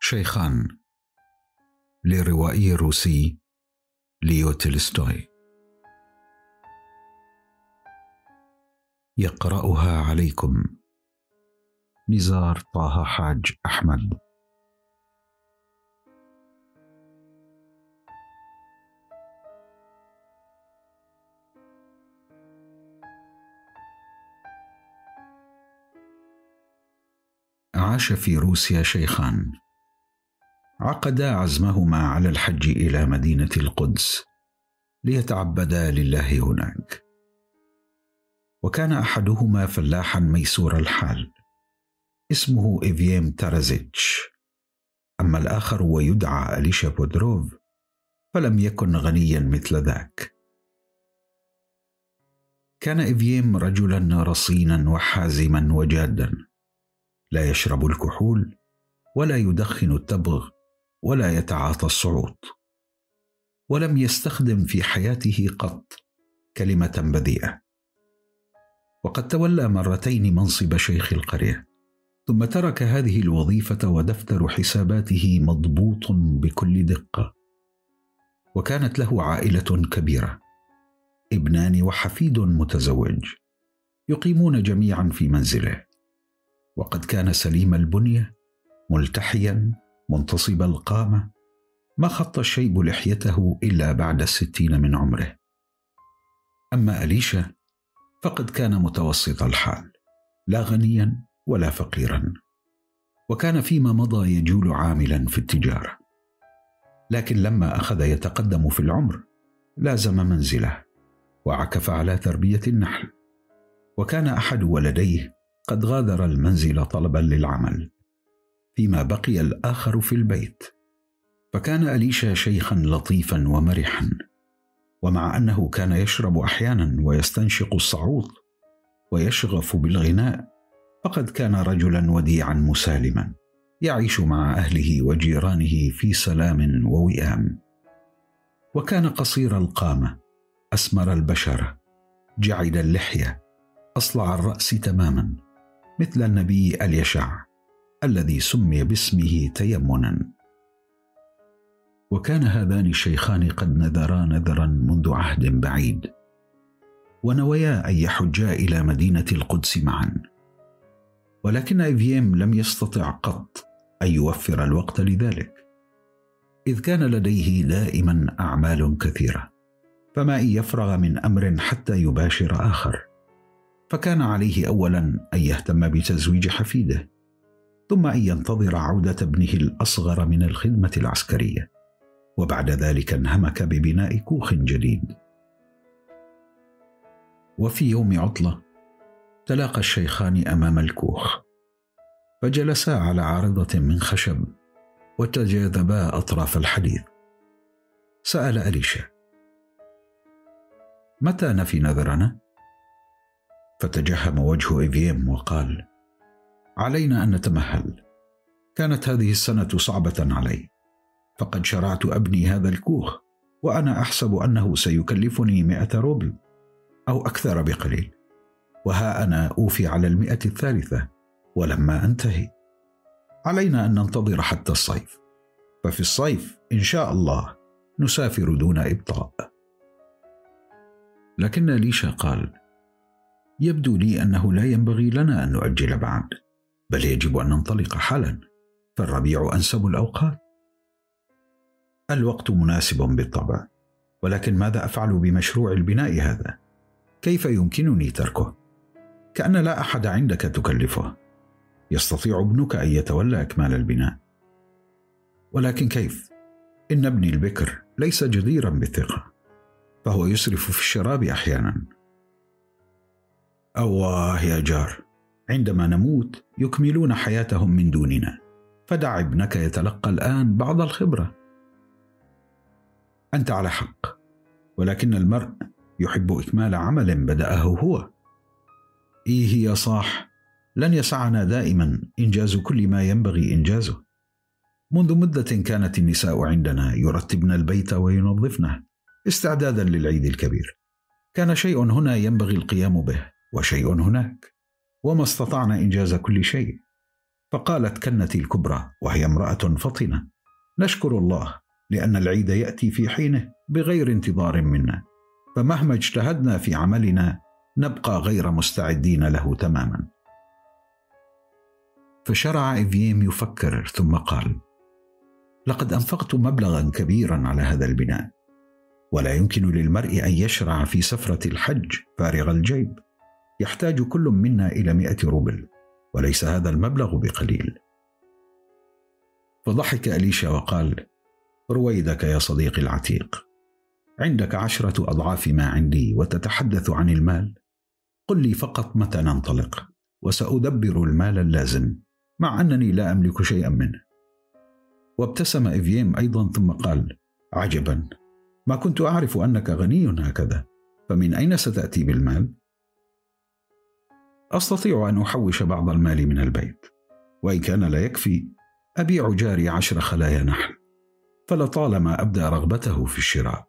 شيخان للروائي الروسي ليو تولستوي، يقرأها عليكم نزار طه حاج أحمد. عاش في روسيا شيخان عقدا عزمهما على الحج إلى مدينة القدس ليتعبدا لله هناك، وكان أحدهما فلاحا ميسور الحال اسمه إيفيم تارازيتش، أما الآخر ويدعى أليشا بودروف فلم يكن غنيا مثل ذاك. كان إيفيم رجلا رصينا وحازما وجادا، لا يشرب الكحول ولا يدخن التبغ ولا يتعاطى الصعود، ولم يستخدم في حياته قط كلمة بذيئة، وقد تولى مرتين منصب شيخ القرية، ثم ترك هذه الوظيفة ودفتر حساباته مضبوط بكل دقة. وكانت له عائلة كبيرة، ابنان وحفيد متزوج، يقيمون جميعا في منزله، وقد كان سليم البنية ملتحيا منتصب القامة، ما خط الشيب لحيته إلا بعد 60 من عمره. أما أليشا فقد كان متوسط الحال، لا غنيا ولا فقيرا، وكان فيما مضى يجول عاملا في التجارة، لكن لما أخذ يتقدم في العمر لازم منزله وعكف على تربية النحل، وكان أحد ولديه قد غادر المنزل طلبا للعمل، فيما بقي الآخر في البيت. فكان أليشا شيخا لطيفا ومرحا، ومع أنه كان يشرب أحيانا ويستنشق الصعوط ويشغف بالغناء، فقد كان رجلا وديعا مسالما يعيش مع أهله وجيرانه في سلام ووئام. وكان قصير القامة، أسمر البشرة، جعد اللحية، أصلع الرأس تماما، مثل النبي اليشع الذي سمي باسمه تيمنا. وكان هذان الشيخان قد نذرا نذرا منذ عهد بعيد، ونويا أن يحجا إلى مدينة القدس معا، ولكن إيفيم لم يستطع قط أن يوفر الوقت لذلك، إذ كان لديه دائما أعمال كثيرة، فما إن يفرغ من أمر حتى يباشر آخر. فكان عليه أولا أن يهتم بتزويج حفيده، ثم أن ينتظر عودة ابنه الأصغر من الخدمة العسكرية، وبعد ذلك انهمك ببناء كوخ جديد. وفي يوم عطلة تلاقى الشيخان أمام الكوخ، فجلسا على عارضة من خشب وتجاذبا أطراف الحديث. سأل أليشا: متى نفي نذرنا؟ فتجهم وجه إيفيم وقال: علينا أن نتمهل، كانت هذه السنة صعبة علي، فقد شرعت أبني هذا الكوخ وأنا أحسب أنه سيكلفني 100 روبل أو أكثر بقليل، وها أنا أوفي على 100 الثالثة ولما أنتهي. علينا أن ننتظر حتى الصيف، ففي الصيف إن شاء الله نسافر دون إبطاء. لكن أليشا قال: يبدو لي أنه لا ينبغي لنا أن نؤجل بعد، بل يجب أن ننطلق حالا، فالربيع أنسب الأوقات. الوقت مناسب بالطبع، ولكن ماذا أفعل بمشروع البناء هذا؟ كيف يمكنني تركه؟ كأن لا أحد عندك تكلفه، يستطيع ابنك أن يتولى إكمال البناء. ولكن كيف؟ إن ابني البكر ليس جديرا بالثقة، فهو يسرف في الشراب أحيانا. أواه يا جار، عندما نموت يكملون حياتهم من دوننا، فدع ابنك يتلقى الآن بعض الخبرة. أنت على حق، ولكن المرء يحب إكمال عمل بدأه هو. إيه يا صاح، لن يسعنا دائما إنجاز كل ما ينبغي إنجازه. منذ مدة كانت النساء عندنا يرتبن البيت وينظفنه استعدادا للعيد الكبير، كان شيء هنا ينبغي القيام به وشيء هناك، وما استطعنا إنجاز كل شيء. فقالت كنتي الكبرى وهي امرأة فطنة: نشكر الله لأن العيد يأتي في حينه بغير انتظار منا، فمهما اجتهدنا في عملنا نبقى غير مستعدين له تماما. فشرع إيفييم يفكر ثم قال: لقد أنفقت مبلغا كبيرا على هذا البناء، ولا يمكن للمرء أن يشرع في سفرة الحج فارغ الجيب، يحتاج كل منا إلى 100 روبل، وليس هذا المبلغ بقليل. فضحك أليشا وقال: رويدك يا صديقي العتيق، عندك 10 أضعاف ما عندي وتتحدث عن المال؟ قل لي فقط متى ننطلق وسأدبر المال اللازم، مع أنني لا أملك شيئا منه. وابتسم إيفييم أيضا ثم قال: عجبا، ما كنت أعرف أنك غني هكذا، فمن أين ستأتي بالمال؟ أستطيع أن أحوش بعض المال من البيت، وإن كان لا يكفي أبيع جاري 10 خلايا نحل، فلطالما أبدأ رغبته في الشراء.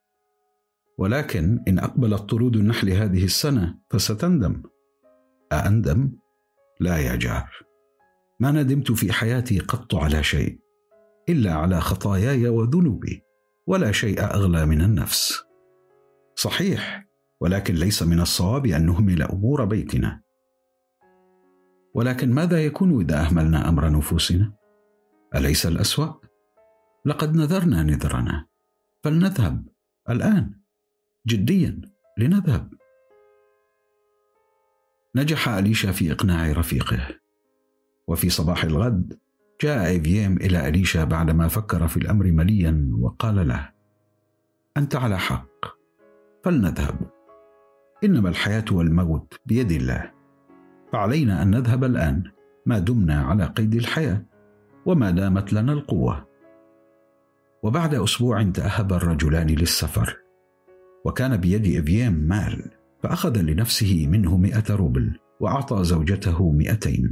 ولكن إن أقبلت طرود النحل هذه السنة فستندم. أأندم؟ لا يا جار، ما ندمت في حياتي قط على شيء إلا على خطاياي وذنوبي، ولا شيء أغلى من النفس. صحيح، ولكن ليس من الصواب أن نهمل أمور بيتنا. ولكن ماذا يكون إذا أهملنا أمر نفوسنا؟ أليس الأسوأ؟ لقد نذرنا نذرنا، فلنذهب الآن جديا، لنذهب. نجح أليشا في إقناع رفيقه، وفي صباح الغد جاء إيفييم إلى أليشا بعدما فكر في الأمر مليا وقال له: أنت على حق، فلنذهب، إنما الحياة والموت بيد الله، فعلينا أن نذهب الآن ما دمنا على قيد الحياة وما دامت لنا القوة. وبعد أسبوع تأهب الرجلان للسفر، وكان بيد إيفييم مال، فأخذ لنفسه منه 100 روبل وأعطى زوجته 200.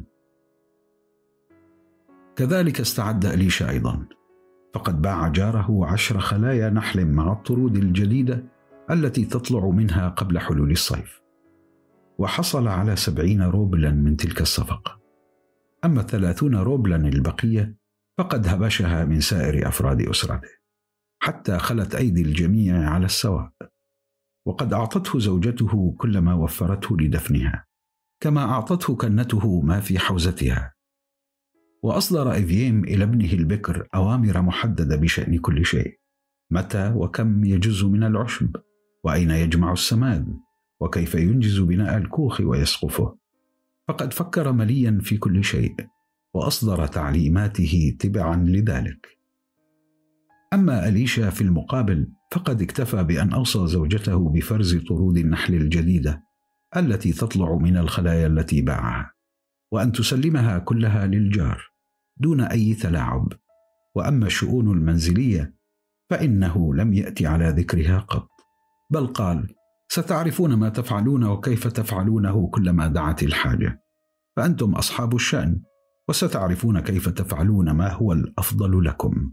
كذلك استعد أليشا أيضا، فقد باع جاره 10 خلايا نحل مع الطرود الجديدة التي تطلع منها قبل حلول الصيف، وحصل على 70 روبلا من تلك الصفقة. أما 30 روبلا البقية فقد هبشها من سائر أفراد أسرته، حتى خلت أيدي الجميع على السواء، وقد أعطته زوجته كل ما وفرته لدفنها، كما أعطته كنته ما في حوزتها. وأصدر إيفييم إلى ابنه البكر أوامر محددة بشأن كل شيء: متى وكم يجز من العشب، وأين يجمع السماد، وكيف ينجز بناء الكوخ ويسقفه. فقد فكر مليا في كل شيء، وأصدر تعليماته تبعا لذلك. أما أليشا في المقابل فقد اكتفى بأن أوصى زوجته بفرز طرود النحل الجديدة التي تطلع من الخلايا التي باعها، وأن تسلمها كلها للجار دون أي تلاعب. وأما الشؤون المنزلية فإنه لم يأتي على ذكرها قط، بل قال: ستعرفون ما تفعلون وكيف تفعلونه كلما دعت الحاجة، فأنتم أصحاب الشأن، وستعرفون كيف تفعلون ما هو الأفضل لكم.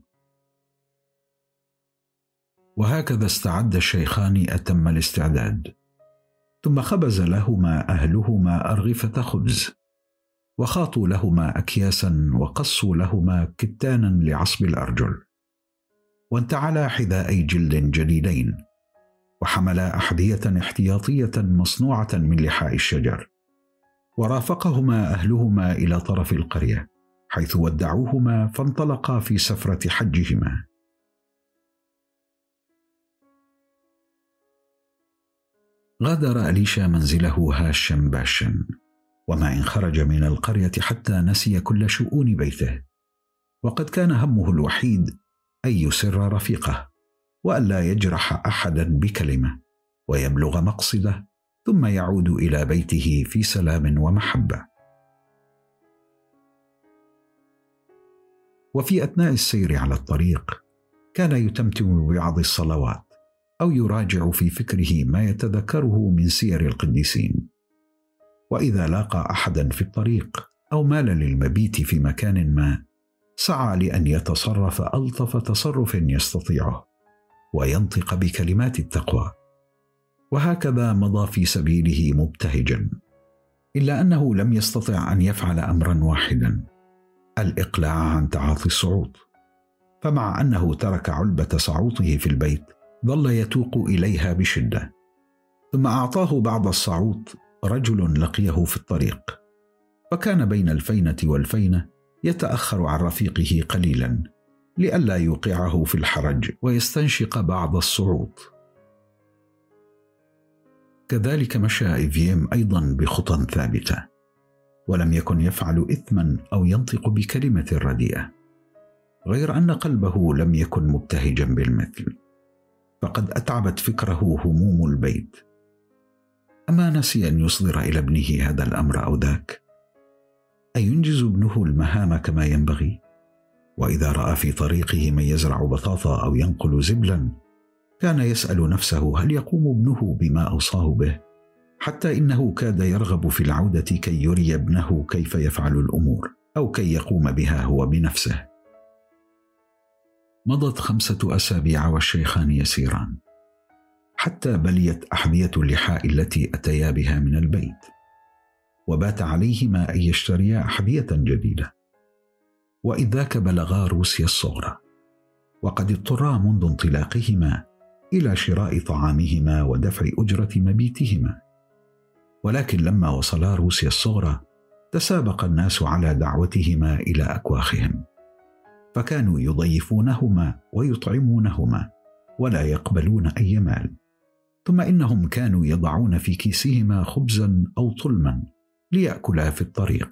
وهكذا استعد الشيخان أتم الاستعداد، ثم خبز لهما أهلهما أرغفة خبز، وخاطوا لهما أكياسا، وقصوا لهما كتانا لعصب الأرجل، وانتعلا حذاءي جلد جديدين، وحملا أحذية احتياطية مصنوعة من لحاء الشجر، ورافقهما أهلهما إلى طرف القرية حيث ودعوهما، فانطلقا في سفرة حجهما. غادر أليشا منزله هاشا باشا، وما إن خرج من القرية حتى نسي كل شؤون بيته، وقد كان همه الوحيد أن يسر رفيقه، وألا يجرح أحدا بكلمة، ويبلغ مقصده، ثم يعود إلى بيته في سلام ومحبة. وفي أثناء السير على الطريق كان يتمتم ببعض الصلوات، أو يراجع في فكره ما يتذكره من سير القديسين. وإذا لاقى أحدا في الطريق أو مال للمبيت في مكان ما، سعى لأن يتصرف ألطف تصرف يستطيعه، وينطق بكلمات التقوى. وهكذا مضى في سبيله مبتهجا، إلا أنه لم يستطع أن يفعل أمرا واحدا، الإقلاع عن تعاطي الصعود. فمع أنه ترك علبة صعوطه في البيت ظل يتوق إليها بشدة، ثم أعطاه بعض الصعوط رجل لقيه في الطريق، فكان بين الفينة والفينة يتأخر عن رفيقه قليلا لئلا يوقعه في الحرج ويستنشق بعض الصعوط. كذلك مشى إيفييم أيضا بخطى ثابتة، ولم يكن يفعل إثما أو ينطق بكلمة رديئة، غير أن قلبه لم يكن مبتهجا بالمثل، فقد أتعبت فكره هموم البيت. أما نسي أن يصدر إلى ابنه هذا الأمر أو ذاك؟ أينجز ابنه المهام كما ينبغي؟ وإذا رأى في طريقه من يزرع بطاطا أو ينقل زبلا كان يسأل نفسه هل يقوم ابنه بما أوصاه به؟ حتى إنه كاد يرغب في العودة كي يري ابنه كيف يفعل الأمور أو كي يقوم بها هو بنفسه. مضت 5 أسابيع والشيخان يسيران، حتى بليت أحذية اللحاء التي أتيا بها من البيت، وبات عليهما أن يشتريا أحذية جديدة. وإذ ذاك بلغا روسيا الصغرى، وقد اضطرا منذ انطلاقهما إلى شراء طعامهما ودفع أجرة مبيتهما. ولكن لما وصلا روسيا الصغرى تسابق الناس على دعوتهما إلى أكواخهم، فكانوا يضيفونهما ويطعمونهما ولا يقبلون أي مال، ثم إنهم كانوا يضعون في كيسهما خبزا أو طلما ليأكلا في الطريق.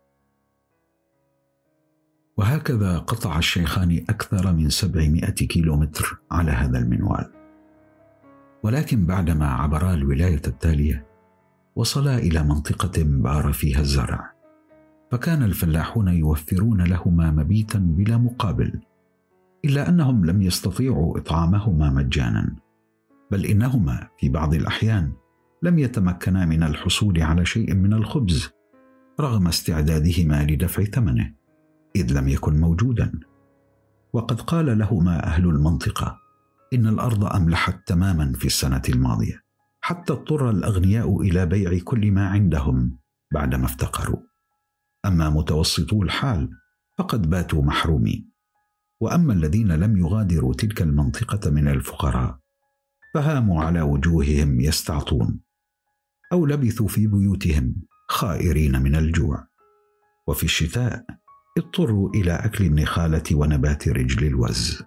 وهكذا قطع الشيخان أكثر من 700 كيلومتر على هذا المنوال. ولكن بعدما عبرا الولاية التالية وصلا إلى منطقة بار فيها الزرع، فكان الفلاحون يوفرون لهما مبيتا بلا مقابل، إلا أنهم لم يستطيعوا إطعامهما مجانا، بل إنهما في بعض الأحيان لم يتمكنا من الحصول على شيء من الخبز رغم استعدادهما لدفع ثمنه، إذ لم يكن موجودا. وقد قال لهما أهل المنطقة إن الأرض أملحت تماما في السنة الماضية، حتى اضطر الأغنياء إلى بيع كل ما عندهم بعدما افتقروا. أما متوسطو الحال فقد باتوا محرومين، وأما الذين لم يغادروا تلك المنطقة من الفقراء فهاموا على وجوههم يستعطون، أو لبثوا في بيوتهم خائرين من الجوع. وفي الشتاء اضطروا إلى أكل النخالة ونبات رجل الوز.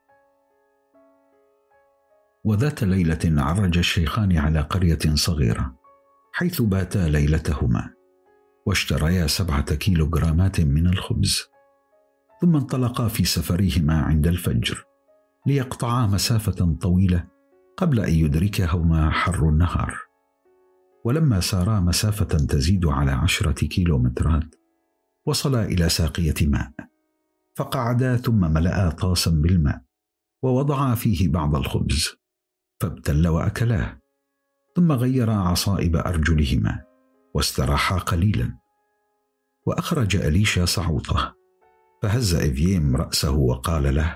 وذات ليلة عرج الشيخان على قرية صغيرة حيث باتا ليلتهما، واشتريا 7 كيلوغرامات من الخبز، ثم انطلقا في سفرهما عند الفجر ليقطعا مسافة طويلة قبل أن يدركهما حر النهار. ولما سارا مسافة تزيد على 10 كيلومترات وصلا إلى ساقية ماء، فقعدا ثم ملأ طاسا بالماء ووضعا فيه بعض الخبز، فابتل وأكلاه، ثم غيرا عصائب أرجلهما واستراحا قليلا. وأخرج أليشا صعوطه، فهز إيفييم رأسه وقال له: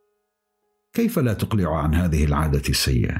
كيف لا تقلع عن هذه العادة السيئة؟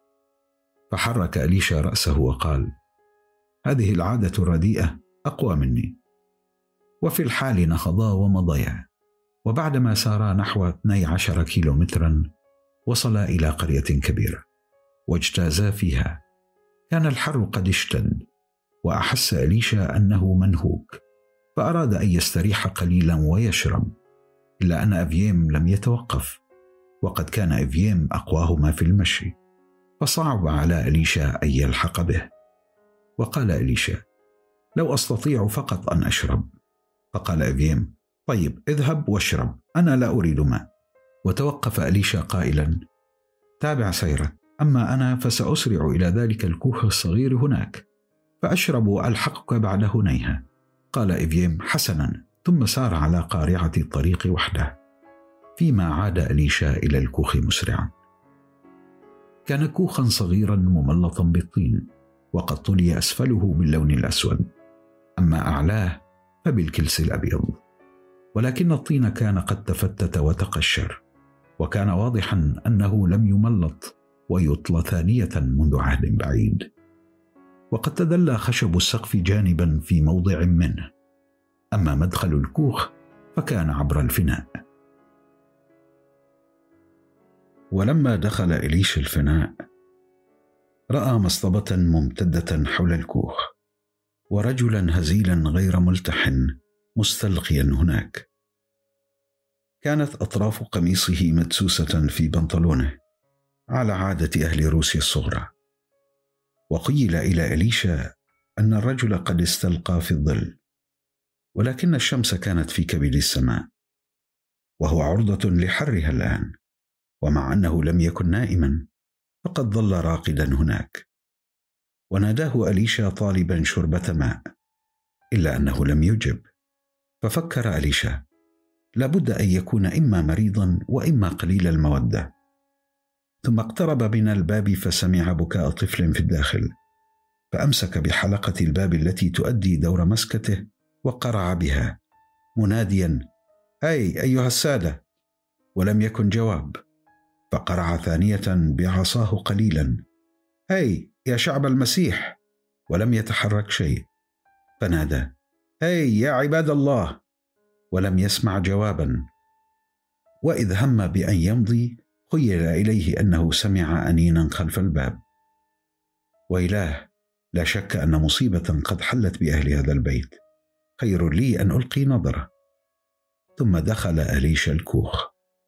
فحرك أليشا رأسه وقال: هذه العادة الرديئة أقوى مني. وفي الحال نهضا ومضيا، وبعدما سارا نحو 12 كيلومترا وصلا إلى قرية كبيرة واجتازا فيها. كان الحر قد اشتد، وأحس أليشا أنه منهوك، فأراد أن يستريح قليلا ويشرب، إلا أن إيفييم لم يتوقف، وقد كان إيفييم أقواهما في المشي، فصعب على أليشا أن يلحق به. وقال أليشا: لو أستطيع فقط أن أشرب. فقال إيفييم: طيب اذهب واشرب، أنا لا أريد ماء. وتوقف أليشا قائلا: تابع سيرك، أما أنا فسأسرع إلى ذلك الكوخ الصغير هناك فأشرب وألحقك بعد هنيها. قال إيفييم: حسنا، ثم سار على قارعة الطريق وحده، فيما عاد أليشا إلى الكوخ مسرعا. كان كوخا صغيرا مملطا بالطين، وقد طلي أسفله باللون الأسود، أما أعلاه فبالكلس الأبيض، ولكن الطين كان قد تفتت وتقشر، وكان واضحا أنه لم يملط ويطلى ثانية منذ عهد بعيد. وقد تدلى خشب السقف جانبا في موضع منه، أما مدخل الكوخ فكان عبر الفناء. ولما دخل إليشا الفناء رأى مصطبة ممتدة حول الكوخ، ورجلا هزيلا غير ملتحن مستلقيا هناك. كانت أطراف قميصه مدسوسة في بنطلونه على عادة أهل روسيا الصغرى. وقيل إلى إليشا أن الرجل قد استلقى في الظل، ولكن الشمس كانت في كبد السماء، وهو عرضة لحرها الآن، ومع أنه لم يكن نائما فقد ظل راقدا هناك. وناداه إليشا طالبا شربة ماء، إلا أنه لم يجب. ففكر إليشا لابد أن يكون إما مريضا وإما قليل المودة. ثم اقترب من الباب فسمع بكاء طفل في الداخل، فأمسك بحلقة الباب التي تؤدي دور مسكته وقرع بها مناديا: أي أيها السادة! ولم يكن جواب، فقرع ثانية بعصاه قليلا: أي يا شعب المسيح! ولم يتحرك شيء. فنادى: أي يا عباد الله! ولم يسمع جوابا. وإذ هم بأن يمضي خيل إليه أنه سمع أنينا خلف الباب. وإله، لا شك أن مصيبة قد حلت بأهل هذا البيت، خير لي أن ألقي نظرة. ثم دخل إليشا الكوخ.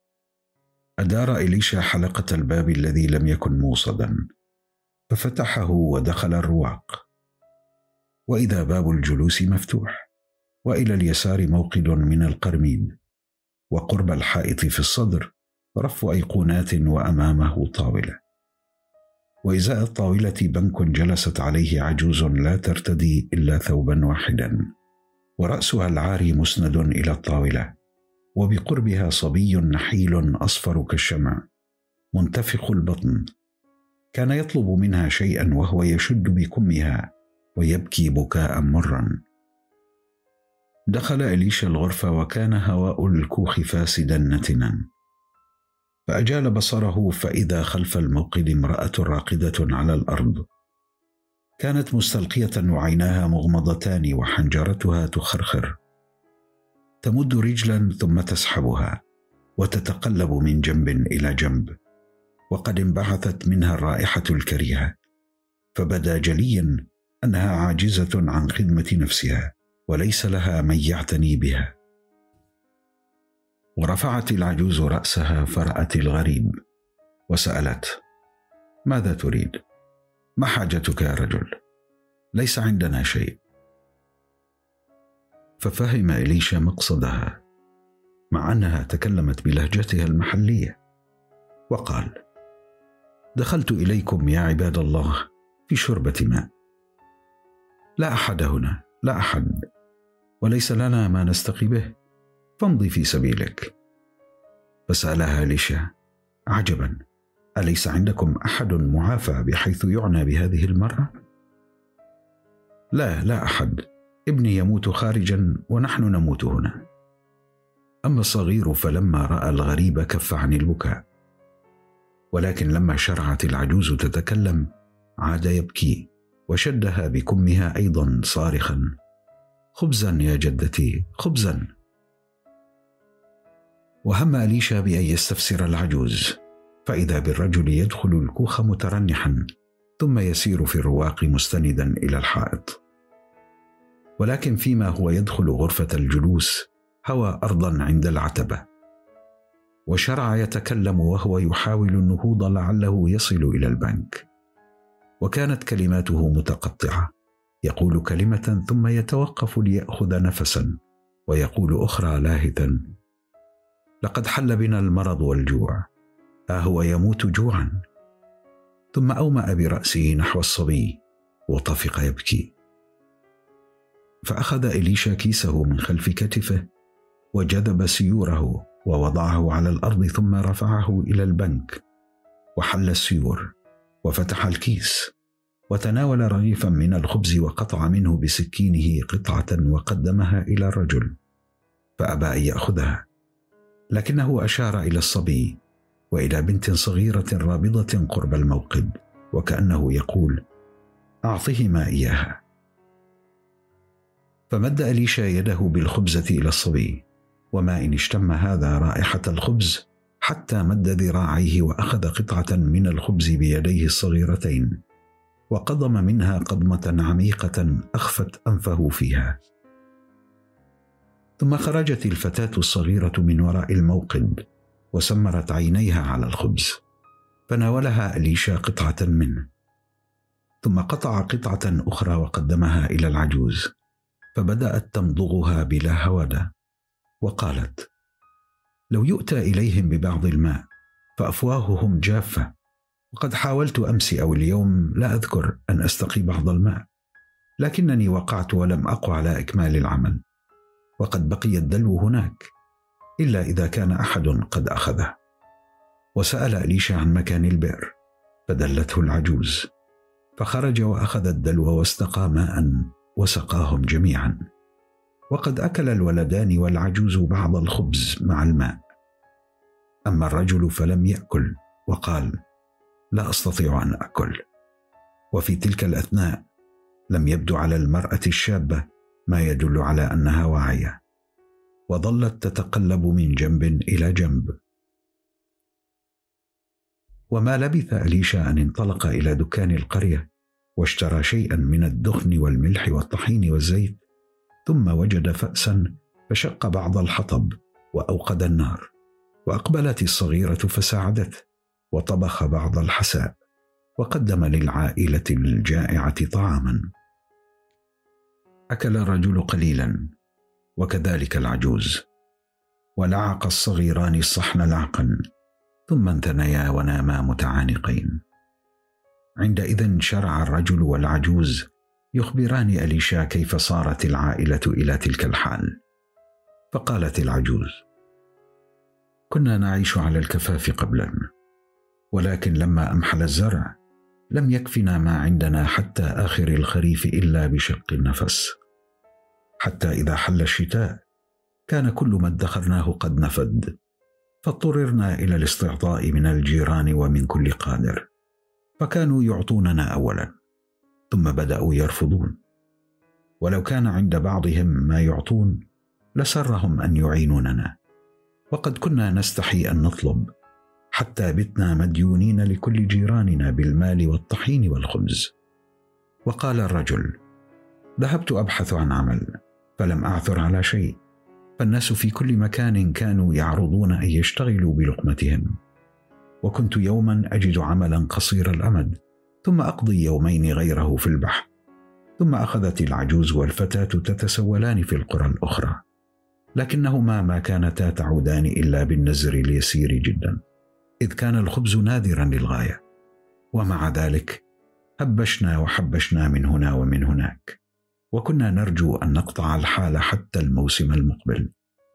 أدار إليشا حلقة الباب الذي لم يكن موصدا، ففتحه ودخل الرواق. وإذا باب الجلوس مفتوح، وإلى اليسار موقد من القرميد، وقرب الحائط في الصدر رف أيقونات وأمامه طاولة، وإزاء الطاولة بنك جلست عليه عجوز لا ترتدي إلا ثوبا واحدا، ورأسها العاري مسند إلى الطاولة، وبقربها صبي نحيل أصفر كالشمع منتفخ البطن. كان يطلب منها شيئا وهو يشد بكمها ويبكي بكاء مرا. دخل إليشا الغرفة وكان هواء الكوخ فاسدا نتنا، فأجال بصره فإذا خلف الموقد امرأة راقدة على الأرض، كانت مستلقية وعيناها مغمضتان وحنجرتها تخرخر، تمد رجلا ثم تسحبها وتتقلب من جنب إلى جنب، وقد انبعثت منها الرائحة الكريهة، فبدا جليا أنها عاجزة عن خدمة نفسها وليس لها من يعتني بها. ورفعت العجوز رأسها فرأت الغريب وسألت: ماذا تريد؟ ما حاجتك يا رجل؟ ليس عندنا شيء. ففهم إليشا مقصدها مع أنها تكلمت بلهجتها المحلية، وقال: دخلت إليكم يا عباد الله في شربة ماء، لا أحد هنا، لا أحد، وليس لنا ما نستقي به، فامضي في سبيلك. فسألها إليشا: عجبا، أليس عندكم أحد معافى بحيث يعنى بهذه المرة؟ لا أحد، ابني يموت خارجا ونحن نموت هنا. أما الصغير فلما رأى الغريب كف عن البكاء، ولكن لما شرعت العجوز تتكلم عاد يبكي، وشدها بكمها أيضا صارخا: خبزا يا جدتي، خبزا. وهم إليشا بأن يستفسر العجوز، فإذا بالرجل يدخل الكوخ مترنحا ثم يسير في الرواق مستندا إلى الحائط. ولكن فيما هو يدخل غرفة الجلوس هوى أرضا عند العتبة، وشرع يتكلم وهو يحاول النهوض لعله يصل إلى البنك، وكانت كلماته متقطعة، يقول كلمة ثم يتوقف ليأخذ نفسا، ويقول أخرى لاهثا: لقد حل بنا المرض والجوع، هو يموت جوعا. ثم أومأ برأسه نحو الصبي وطفق يبكي. فأخذ إليشا كيسه من خلف كتفه وجذب سيوره ووضعه على الأرض، ثم رفعه إلى البنك وحل السيور وفتح الكيس وتناول رغيفا من الخبز وقطع منه بسكينه قطعة وقدمها إلى الرجل، فأبى أن يأخذها، لكنه أشار إلى الصبي وإلى بنت صغيرة رابضة قرب الموقد، وكأنه يقول: أعطهما إياها. فمد إليشا يده بالخبزة إلى الصبي وما إن اشتم هذا رائحة الخبز حتى مد ذراعيه وأخذ قطعة من الخبز بيديه الصغيرتين وقضم منها قضمة عميقة أخفت أنفه فيها. ثم خرجت الفتاة الصغيرة من وراء الموقد وسمرت عينيها على الخبز، فناولها أليشا قطعة منه، ثم قطع قطعة أخرى وقدمها إلى العجوز، فبدأت تمضغها بلا هودة، وقالت: لو يؤتى إليهم ببعض الماء فأفواههم جافة، وقد حاولت أمس أو اليوم لا أذكر أن أستقي بعض الماء، لكنني وقعت ولم أقع على إكمال العمل، وقد بقي الدلو هناك إلا إذا كان أحد قد أخذه. وسأل أليشا عن مكان البئر فدلته العجوز، فخرج وأخذ الدلو واستقى ماء وسقاهم جميعا، وقد أكل الولدان والعجوز بعض الخبز مع الماء. أما الرجل فلم يأكل وقال: لا أستطيع أن أكل. وفي تلك الأثناء لم يبدو على المرأة الشابة ما يدل على أنها واعية، وظلت تتقلب من جنب إلى جنب. وما لبث أليشا أن انطلق إلى دكان القرية واشترى شيئا من الدخن والملح والطحين والزيت، ثم وجد فأسا فشق بعض الحطب وأوقد النار، وأقبلت الصغيرة فساعدته وطبخ بعض الحساء وقدم للعائلة الجائعة طعاما. أكل الرجل قليلا وكذلك العجوز، ولعق الصغيران الصحن لعقا، ثم انثنيا وناما متعانقين. عندئذ شرع الرجل والعجوز يخبران أليشا كيف صارت العائلة إلى تلك الحال. فقالت العجوز: كنا نعيش على الكفاف قبلا، ولكن لما أمحل الزرع لم يكفنا ما عندنا حتى آخر الخريف إلا بشق النفس، حتى إذا حل الشتاء كان كل ما ادخرناه قد نفد، فاضطررنا إلى الاستعطاء من الجيران ومن كل قادر، فكانوا يعطوننا أولا ثم بدأوا يرفضون، ولو كان عند بعضهم ما يعطون لسرهم أن يعينوننا، وقد كنا نستحي أن نطلب، حتى بتنا مديونين لكل جيراننا بالمال والطحين والخبز. وقال الرجل: ذهبت أبحث عن عمل فلم أعثر على شيء، فالناس في كل مكان كانوا يعرضون أن يشتغلوا بلقمتهم، وكنت يوما أجد عملا قصير الأمد ثم أقضي يومين غيره في البحث. ثم أخذت العجوز والفتاة تتسولان في القرى الأخرى، لكنهما ما كانتا تعودان إلا بالنزر اليسير جدا، إذ كان الخبز نادرا للغاية، ومع ذلك هبشنا وحبشنا من هنا ومن هناك، وكنا نرجو أن نقطع الحال حتى الموسم المقبل.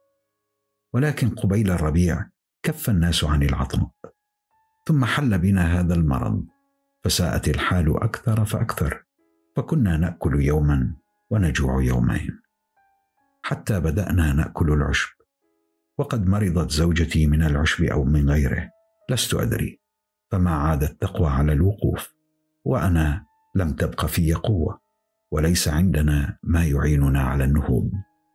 ولكن قبيل الربيع كف الناس عن العطاء، ثم حل بنا هذا المرض، فساءت الحال أكثر فأكثر، فكنا نأكل يوما ونجوع يومين، حتى بدأنا نأكل العشب، وقد مرضت زوجتي من العشب أو من غيره لست أدري، فما عادت تقوى على الوقوف، وأنا لم تبق في قوة، وليس عندنا ما يعيننا على النهوض.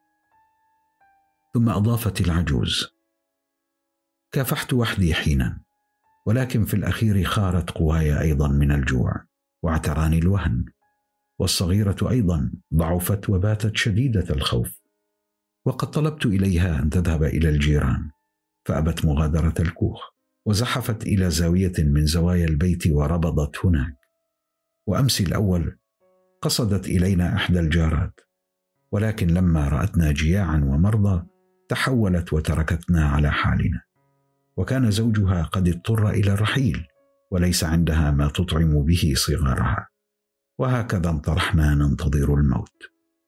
ثم أضافت العجوز: كافحت وحدي حينا، ولكن في الأخير خارت قواي أيضا من الجوع، واعتراني الوهن، والصغيرة أيضا ضعفت وباتت شديدة الخوف، وقد طلبت إليها أن تذهب إلى الجيران، فأبت مغادرة الكوخ، وزحفت إلى زاوية من زوايا البيت وربضت هناك. وأمس الأول قصدت إلينا إحدى الجارات، ولكن لما رأتنا جياعا ومرضى تحولت وتركتنا على حالنا، وكان زوجها قد اضطر إلى الرحيل، وليس عندها ما تطعم به صغارها، وهكذا انطرحنا ننتظر الموت.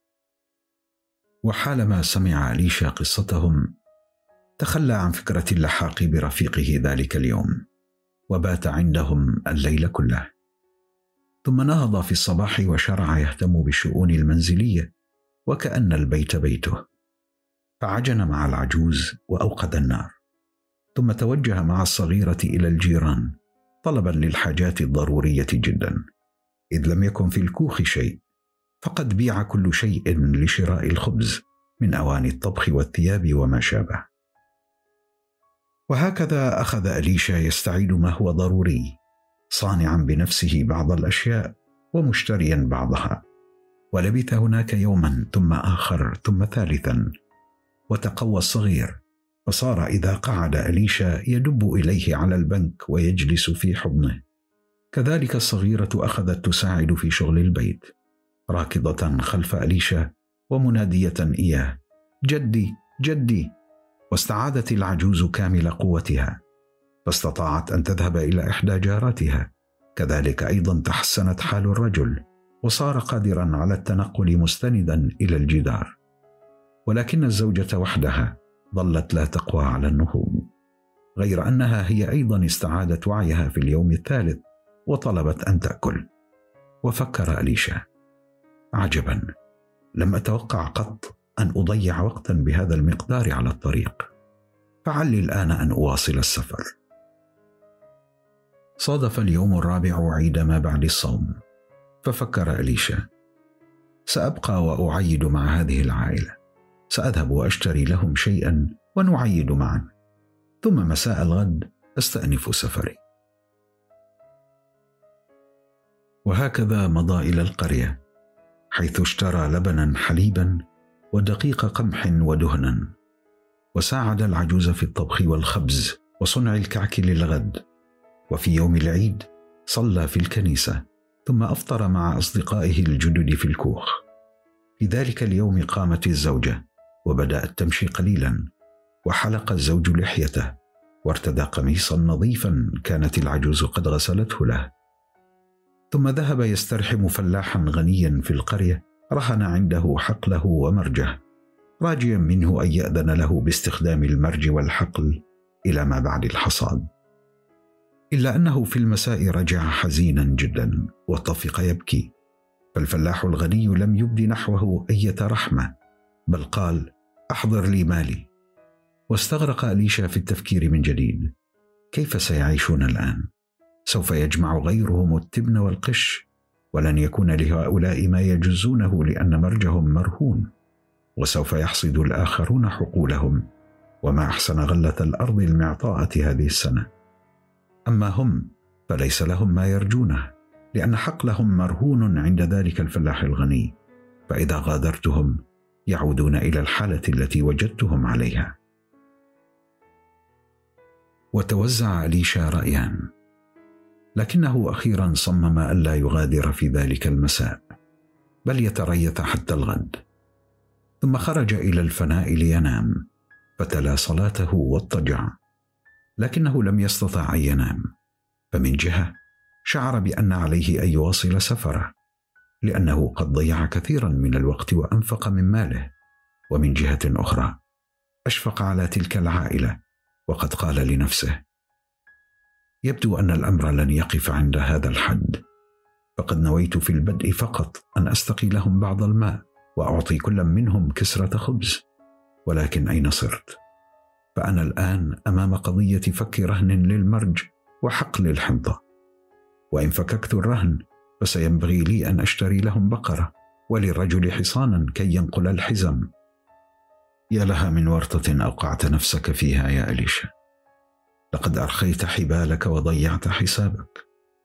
وحالما سمع أليشا قصتهم تخلى عن فكرة اللحاق برفيقه ذلك اليوم، وبات عندهم الليل كله، ثم نهض في الصباح وشرع يهتم بالشؤون المنزلية وكأن البيت بيته، فعجن مع العجوز وأوقد النار، ثم توجه مع الصغيرة إلى الجيران طلبا للحاجات الضرورية جدا، إذ لم يكن في الكوخ شيء، فقد بيع كل شيء لشراء الخبز، من أواني الطبخ والثياب وما شابه. وهكذا أخذ أليشا يستعيد ما هو ضروري، صانعا بنفسه بعض الأشياء ومشتريا بعضها، ولبث هناك يوما ثم آخر ثم ثالثا، وتقوى الصغير، فصار إذا قعد أليشا يدب إليه على البنك ويجلس في حضنه. كذلك الصغيرة أخذت تساعد في شغل البيت، راكضة خلف أليشا ومنادية إياه: جدي جدي. واستعادت العجوز كامل قوتها، فاستطاعت أن تذهب إلى إحدى جاراتها. كذلك أيضا تحسنت حال الرجل، وصار قادرا على التنقل مستندا إلى الجدار. ولكن الزوجة وحدها ظلت لا تقوى على النهوض، غير أنها هي أيضا استعادت وعيها في اليوم الثالث وطلبت أن تأكل. وفكر أليشا: عجبا، لم أتوقع قط أن أضيع وقتا بهذا المقدار على الطريق، فعلي الآن أن أواصل السفر. صادف اليوم الرابع عيد ما بعد الصوم، ففكر أليشا: سأبقى وأعيد مع هذه العائلة، سأذهب وأشتري لهم شيئا ونعيد معا، ثم مساء الغد أستأنف سفري. وهكذا مضى إلى القرية، حيث اشترى لبنا حليبا ودقيق قمح ودهنا، وساعد العجوز في الطبخ والخبز وصنع الكعك للغد. وفي يوم العيد صلى في الكنيسة، ثم أفطر مع أصدقائه الجدد في الكوخ. في ذلك اليوم قامت الزوجة وبدأت تمشي قليلا، وحلق الزوج لحيته وارتدى قميصا نظيفا كانت العجوز قد غسلته له. ثم ذهب يسترحم فلاحا غنيا في القرية رهن عنده حقله ومرجه، راجيا منه أن يأذن له باستخدام المرج والحقل إلى ما بعد الحصاد. إلا أنه في المساء رجع حزينا جدا وطفق يبكي، فالفلاح الغني لم يبدي نحوه أي رحمة، بل قال: أحضر لي مالي. واستغرق أليشا في التفكير من جديد: كيف سيعيشون الآن؟ سوف يجمع غيرهم التبن والقش، ولن يكون لهؤلاء ما يجزونه لأن مرجهم مرهون، وسوف يحصد الآخرون حقولهم، وما أحسن غلة الأرض المعطاءة هذه السنة. أما هم فليس لهم ما يرجونه، لأن حقلهم مرهون عند ذلك الفلاح الغني، فإذا غادرتهم يعودون إلى الحالة التي وجدتهم عليها. وتوزع أليشا رأيان، لكنه أخيرا صمم ألا يغادر في ذلك المساء، بل يتريث حتى الغد. ثم خرج إلى الفناء لينام، فتلا صلاته واضطجع، لكنه لم يستطع أن ينام. فمن جهة شعر بأن عليه أن يواصل سفره، لأنه قد ضيع كثيرا من الوقت وأنفق من ماله، ومن جهة أخرى أشفق على تلك العائلة، وقد قال لنفسه: يبدو أن الأمر لن يقف عند هذا الحد، فقد نويت في البدء فقط أن أستقي لهم بعض الماء وأعطي كل منهم كسرة خبز، ولكن أين صرت؟ فأنا الآن أمام قضية فك رهن للمرج وحقل الحنطة، وإن فككت الرهن فسينبغي لي أن أشتري لهم بقرة، وللرجل حصانا كي ينقل الحزم. يا لها من ورطة أوقعت نفسك فيها يا أليشا، لقد أرخيت حبالك وضيعت حسابك.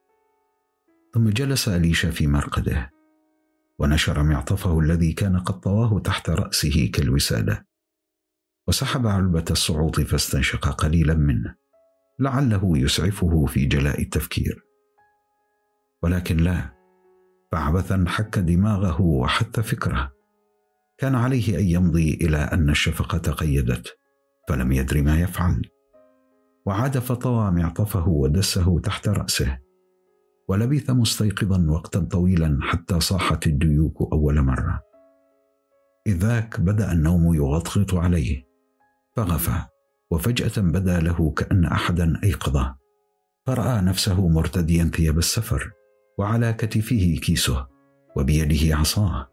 ثم جلس أليشا في مرقده، ونشر معطفه الذي كان قد طواه تحت رأسه كالوسادة، وسحب علبة الصعوط فاستنشق قليلا منه، لعله يسعفه في جلاء التفكير. ولكن لا، فعبثا حك دماغه وحتى فكره. كان عليه أن يمضي إلى أن الشفقة قيدت، فلم يدر ما يفعل، وعاد فطوى معطفه ودسه تحت رأسه، ولبث مستيقظا وقتا طويلا حتى صاحت الديوك أول مرة. إذ ذاك بدأ النوم يغطغط عليه، فغفى، وفجأة بدا له كأن أحدا أيقظه، فرأى نفسه مرتديا ثياب السفر، وعلى كتفه كيسه، وبيده عصاه،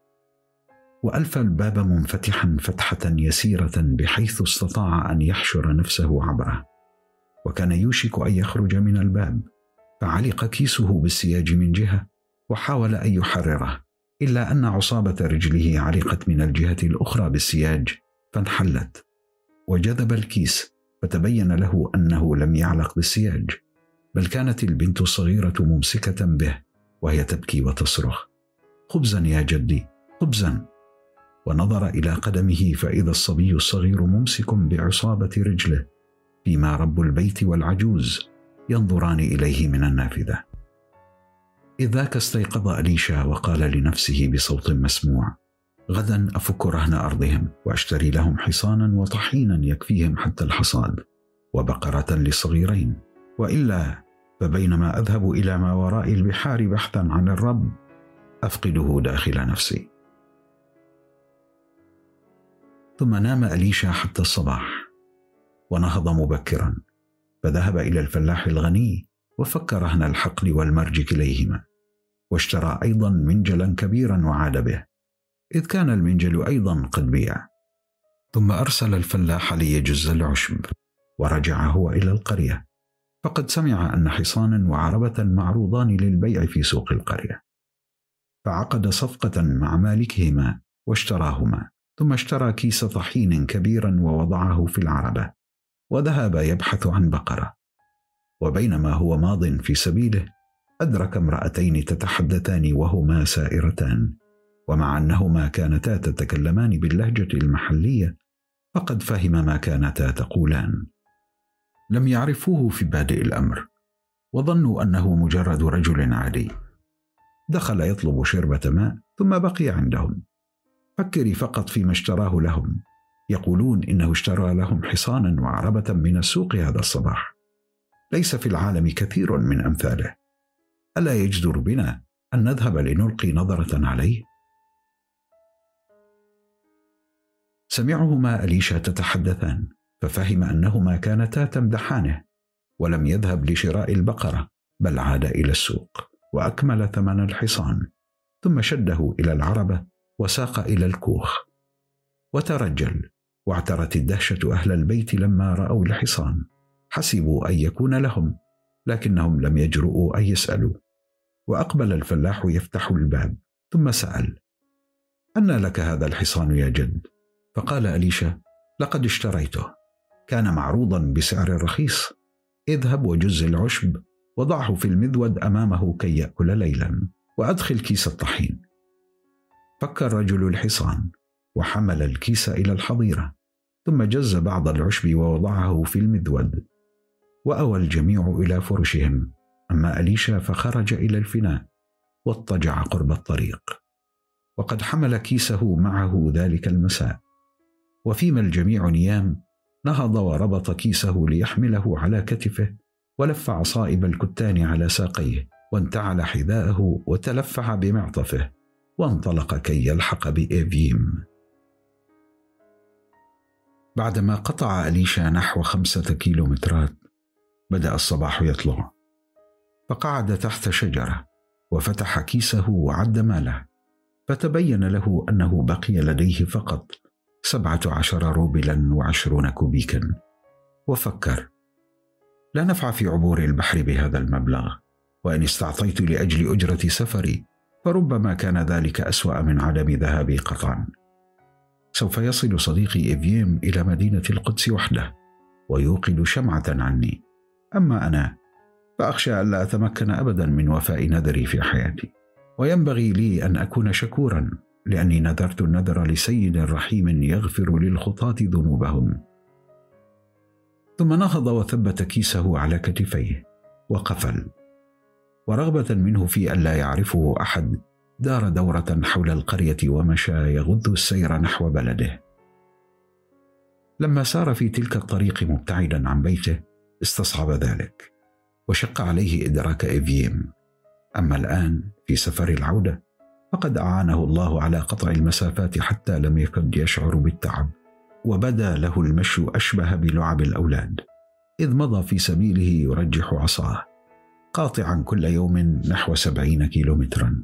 وألف الباب منفتحا فتحة يسيرة بحيث استطاع أن يحشر نفسه عبره، وكان يوشك أن يخرج من الباب، فعلق كيسه بالسياج من جهة وحاول أن يحرره، إلا أن عصابة رجله علقت من الجهة الأخرى بالسياج فانحلت، وجذب الكيس فتبين له أنه لم يعلق بالسياج، بل كانت البنت الصغيرة ممسكة به وهي تبكي وتصرخ: خبزا يا جدي، خبزا. ونظر إلى قدمه فإذا الصبي الصغير ممسك بعصابة رجله، فيما رب البيت والعجوز ينظران إليه من النافذة. إذ ذاك استيقظ أليشا وقال لنفسه بصوت مسموع: غدا أفك رهن أرضهم وأشتري لهم حصانا وطحينا يكفيهم حتى الحصاد، وبقرة للصغيرين، وإلا فبينما أذهب إلى ما وراء البحار بحثا عن الرب أفقده داخل نفسي. ثم نام أليشا حتى الصباح، ونهض مبكرا فذهب إلى الفلاح الغني وفك رهن الحقل والمرج كليهما، واشترى أيضا منجلا كبيرا وعاد به، إذ كان المنجل أيضا قد بيع. ثم أرسل الفلاح ليجز العشب، ورجع هو إلى القرية، فقد سمع أن حصانا وعربة معروضان للبيع في سوق القرية، فعقد صفقة مع مالكهما واشتراهما، ثم اشترى كيس طحين كبيرا ووضعه في العربة، وذهب يبحث عن بقرة. وبينما هو ماض في سبيله أدرك امرأتين تتحدثان وهما سائرتان، ومع أنهما كانتا تتكلمان باللهجة المحلية فقد فهم ما كانتا تقولان. لم يعرفوه في بادئ الأمر، وظنوا أنه مجرد رجل عادي دخل يطلب شربة ماء ثم بقي عندهم. فكري فقط فيما اشتراه لهم، يقولون إنه اشترى لهم حصانا وعربة من السوق هذا الصباح، ليس في العالم كثير من أمثاله، ألا يجدر بنا أن نذهب لنلقي نظرة عليه؟ سمعهما أليشا تتحدثان، ففهم أنهما كانتا تمدحانه، ولم يذهب لشراء البقرة، بل عاد إلى السوق وأكمل ثمن الحصان، ثم شده إلى العربة وساق إلى الكوخ وترجل. واعترت الدهشة أهل البيت لما رأوا الحصان، حسبوا أن يكون لهم، لكنهم لم يجرؤوا أن يسألوا. وأقبل الفلاح يفتح الباب، ثم سأل: أنى لك هذا الحصان يا جد؟ فقال أليشا: لقد اشتريته، كان معروضا بسعر رخيص، اذهب وجز العشب وضعه في المذود أمامه كي يأكل ليلا، وأدخل كيس الطحين. فك الرجل الحصان وحمل الكيس إلى الحظيرة، ثم جز بعض العشب ووضعه في المذود، وأوى الجميع إلى فرشهم. أما أليشا فخرج إلى الفناء واضطجع قرب الطريق، وقد حمل كيسه معه ذلك المساء. وفيما الجميع نيام نهض وربط كيسه ليحمله على كتفه، ولف عصائب الكتان على ساقيه، وانتعل حذاءه وتلفح بمعطفه، وانطلق كي يلحق بإيفيم. بعدما قطع أليشا نحو 5 كيلومترات بدأ الصباح يطلع، فقعد تحت شجرة وفتح كيسه وعد ماله، فتبين له أنه بقي لديه فقط 17 روبلا و20 كوبيكا. وفكر: لا نفع في عبور البحر بهذا المبلغ، وإن استعطيت لأجل أجرة سفري فربما كان ذلك أسوأ من عدم ذهابي قطعا. سوف يصل صديقي إيفيم إلى مدينة القدس وحده ويوقد شمعة عني، أما أنا فأخشى ألا أتمكن أبدا من وفاء نذري في حياتي، وينبغي لي أن أكون شكورا لأني نذرت النذر لسيد رحيم يغفر للخطاة ذنوبهم. ثم نهض وثبت كيسه على كتفيه وقفل، ورغبة منه في ألا يعرفه أحد دار دورة حول القرية ومشى يغض السير نحو بلده. لما سار في تلك الطريق مبتعدا عن بيته استصعب ذلك، وشق عليه إدراك إيفيم. أما الآن في سفر العودة فقد أعانه الله على قطع المسافات حتى لم يكد يشعر بالتعب، وبدا له المشي أشبه بلعب الأولاد، إذ مضى في سبيله يرجح عصاه، قاطعا كل يوم نحو 70 كيلومترا.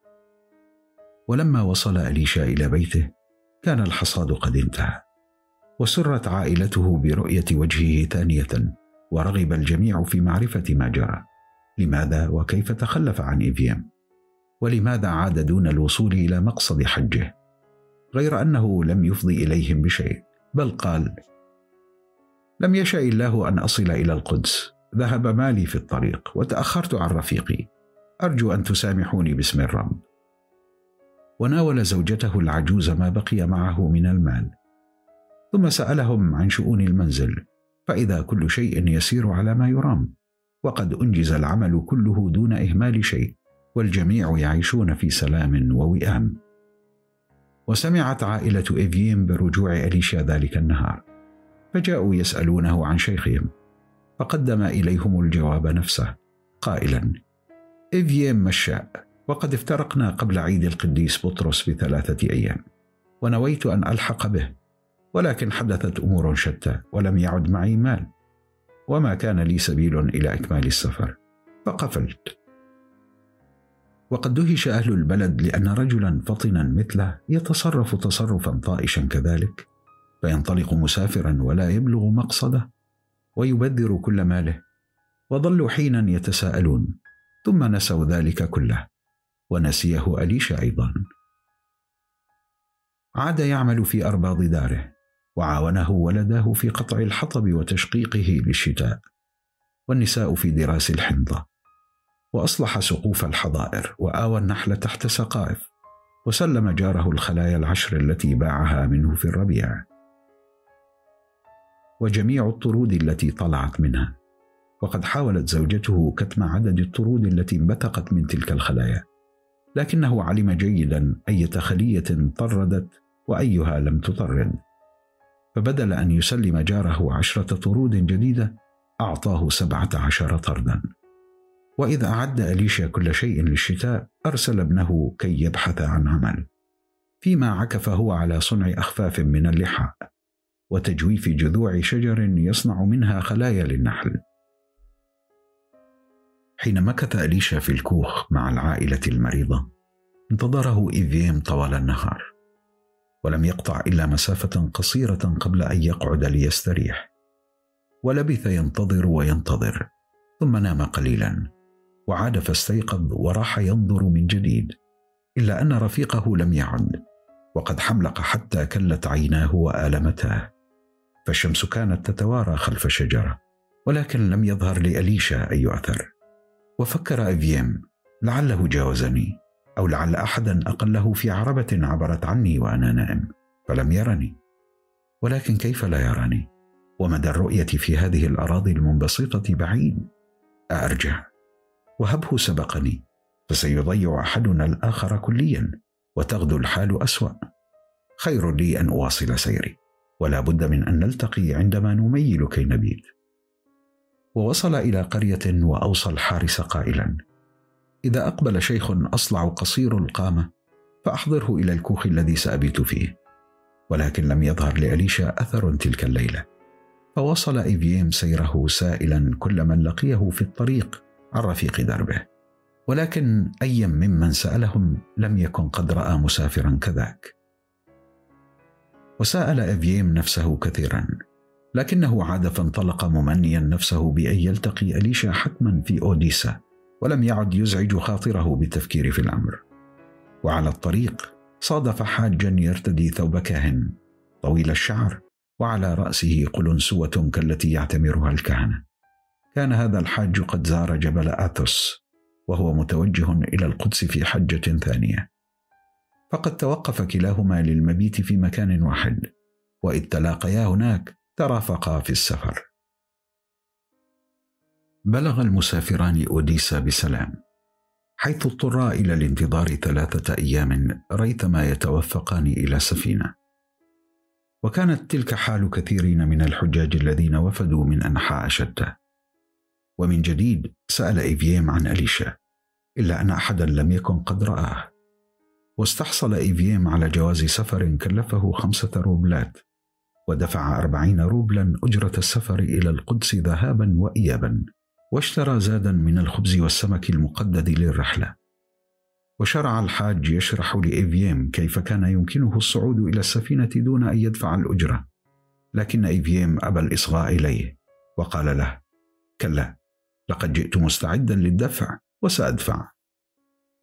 ولما وصل أليشا إلى بيته كان الحصاد قد انتهى، وسرت عائلته برؤية وجهه ثانية، ورغب الجميع في معرفة ما جرى، لماذا وكيف تخلف عن إيفيم. ولماذا عاد دون الوصول إلى مقصد حجه، غير أنه لم يفضي إليهم بشيء، بل قال: لم يشأ الله أن أصل إلى القدس، ذهب مالي في الطريق وتأخرت عن رفيقي، أرجو أن تسامحوني باسم الرب. وناول زوجته العجوز ما بقي معه من المال، ثم سألهم عن شؤون المنزل، فإذا كل شيء يسير على ما يرام، وقد أنجز العمل كله دون إهمال شيء، والجميع يعيشون في سلام ووئام. وسمعت عائلة إيفيم برجوع أليشا ذلك النهار، فجاءوا يسألونه عن شيخهم، فقدم إليهم الجواب نفسه قائلا: إيفيم مشاء، وقد افترقنا قبل عيد القديس بطرس ب3 أيام، ونويت أن ألحق به، ولكن حدثت أمور شتى ولم يعد معي مال، وما كان لي سبيل إلى إكمال السفر، فقفلت. وقد دهش أهل البلد لأن رجلا فطنا مثله يتصرف تصرفا طائشا كذلك، فينطلق مسافرا ولا يبلغ مقصده، ويبذر كل ماله، وظلوا حينا يتساءلون، ثم نسوا ذلك كله، ونسيه أليشا أيضا. عاد يعمل في أرباض داره، وعاونه ولده في قطع الحطب وتشقيقه للشتاء، والنساء في دراس الحنطة، وأصلح سقوف الحظائر، وآوى النحل تحت سقائف، وسلم جاره الخلايا ال10 التي باعها منه في الربيع، وجميع الطرود التي طلعت منها، وقد حاولت زوجته كتم عدد الطرود التي انبثقت من تلك الخلايا، لكنه علم جيدا أية خلية طردت وأيها لم تطرد، فبدل أن يسلم جاره 10 طرود جديدة أعطاه 17 طردا. وإذ أعد أليشا كل شيء للشتاء، أرسل ابنه كي يبحث عن عمل، فيما عكف هو على صنع أخفاف من اللحاء وتجويف جذوع شجر يصنع منها خلايا للنحل. حين مكث أليشا في الكوخ مع العائلة المريضة، انتظره إيفيم طوال النهار، ولم يقطع إلا مسافة قصيرة قبل أن يقعد ليستريح، ولبث ينتظر وينتظر، ثم نام قليلا، وعاد فاستيقظ وراح ينظر من جديد، إلا أن رفيقه لم يعد، وقد حملق حتى كلت عيناه وآلمتاه، فالشمس كانت تتوارى خلف شجرة، ولكن لم يظهر لأليشا أي أثر. وفكر إيفيم: لعله جاوزني، أو لعل أحدا أقله في عربة عبرت عني وأنا نائم فلم يرني. ولكن كيف لا يراني، ومدى الرؤية في هذه الأراضي المنبسطة بعيد؟ أرجع وهبه سبقني، فسيضيع أحدنا الآخر كليا، وتغدو الحال أسوأ. خير لي أن أواصل سيري، ولا بد من أن نلتقي عندما نميل كي نبيت. ووصل إلى قرية، وأوصى الحارس قائلا: إذا أقبل شيخ أصلع قصير القامة فأحضره إلى الكوخ الذي سأبيت فيه. ولكن لم يظهر لأليشا أثر تلك الليلة، فوصل إيفيم سيره سائلا كل من لقيه في الطريق عن رفيق دربه، ولكن أي ممن سألهم لم يكن قد رأى مسافرا كذاك. وسأل إيفيم نفسه كثيرا، لكنه عاد فانطلق ممنيا نفسه بأن يلتقي أليشا حتما في أوديسا، ولم يعد يزعج خاطره بالتفكير في الأمر. وعلى الطريق صادف حاجا يرتدي ثوب كاهن طويل الشعر، وعلى رأسه قلنسوة كالتي يعتمرها الكهنة. كان هذا الحاج قد زار جبل آثوس، وهو متوجه إلى القدس في حجة ثانية، فقد توقف كلاهما للمبيت في مكان واحد، وإذ تلاقيا هناك ترافقا في السفر. بلغ المسافران أوديسا بسلام، حيث اضطرا إلى الانتظار 3 أيام ريثما يتوفقان إلى سفينة. وكانت تلك حال كثيرين من الحجاج الذين وفدوا من أنحاء شتى. ومن جديد سأل إيفيم عن أليشا، إلا أن أحدا لم يكن قد رآه. واستحصل إيفيم على جواز سفر كلفه 5 روبلات، ودفع 40 روبلا أجرة السفر إلى القدس ذهابا وإيابا، واشترى زادا من الخبز والسمك المقدد للرحلة. وشرع الحاج يشرح لإيفيم كيف كان يمكنه الصعود إلى السفينة دون أن يدفع الأجرة، لكن إيفيم أبى الإصغاء إليه، وقال له: كلا، لقد جئت مستعدا للدفع وسأدفع.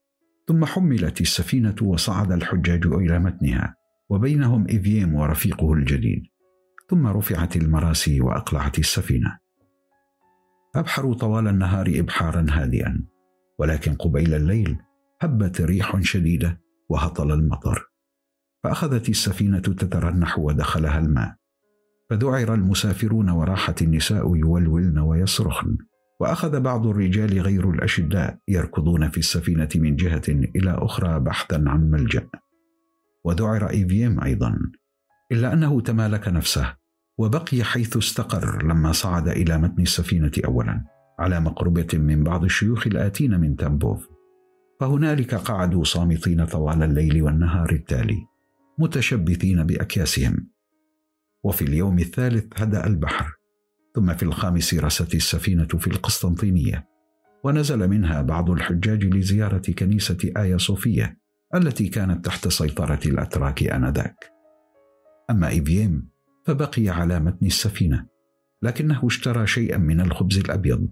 ثم حملت السفينة وصعد الحجاج إلى متنها، وبينهم إيفييم ورفيقه الجديد. ثم رفعت المراسي وأقلعت السفينة. أبحروا طوال النهار إبحارا هادئا، ولكن قبيل الليل هبت ريح شديدة وهطل المطر، فأخذت السفينة تترنح ودخلها الماء، فذعر المسافرون وراحت النساء يولولن ويصرخن، وأخذ بعض الرجال غير الأشداء يركضون في السفينة من جهة إلى أخرى بحثا عن ملجأ. وذعر إيفييم أيضا، إلا أنه تمالك نفسه وبقي حيث استقر لما صعد إلى متن السفينة أولا على مقربة من بعض الشيوخ الآتين من تامبوف، فهنالك قعدوا صامتين طوال الليل والنهار التالي متشبثين بأكياسهم. وفي اليوم الثالث هدأ البحر، ثم في الخامس رست السفينة في القسطنطينية، ونزل منها بعض الحجاج لزيارة كنيسة آيا صوفية التي كانت تحت سيطرة الأتراك آنذاك. أما إيفييم فبقي على متن السفينة، لكنه اشترى شيئا من الخبز الأبيض.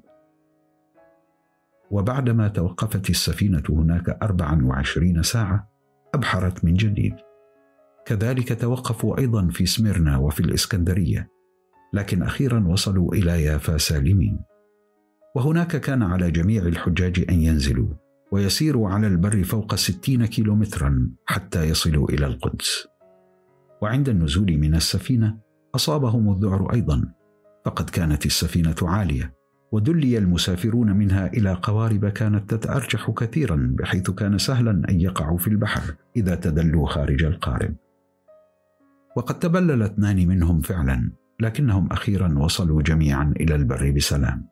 وبعدما توقفت السفينة هناك 24 ساعة أبحرت من جديد. كذلك توقفوا أيضا في سميرنا وفي الإسكندرية، لكن أخيرا وصلوا إلى يافا سالمين. وهناك كان على جميع الحجاج أن ينزلوا ويسيروا على البر فوق 60 كيلومترا حتى يصلوا إلى القدس. وعند النزول من السفينة أصابهم الذعر أيضا، فقد كانت السفينة عالية، ودلي المسافرون منها إلى قوارب كانت تتأرجح كثيرا، بحيث كان سهلا أن يقعوا في البحر إذا تدلوا خارج القارب. وقد تبلل 2 منهم فعلا، لكنهم أخيرا وصلوا جميعا إلى البر بسلام.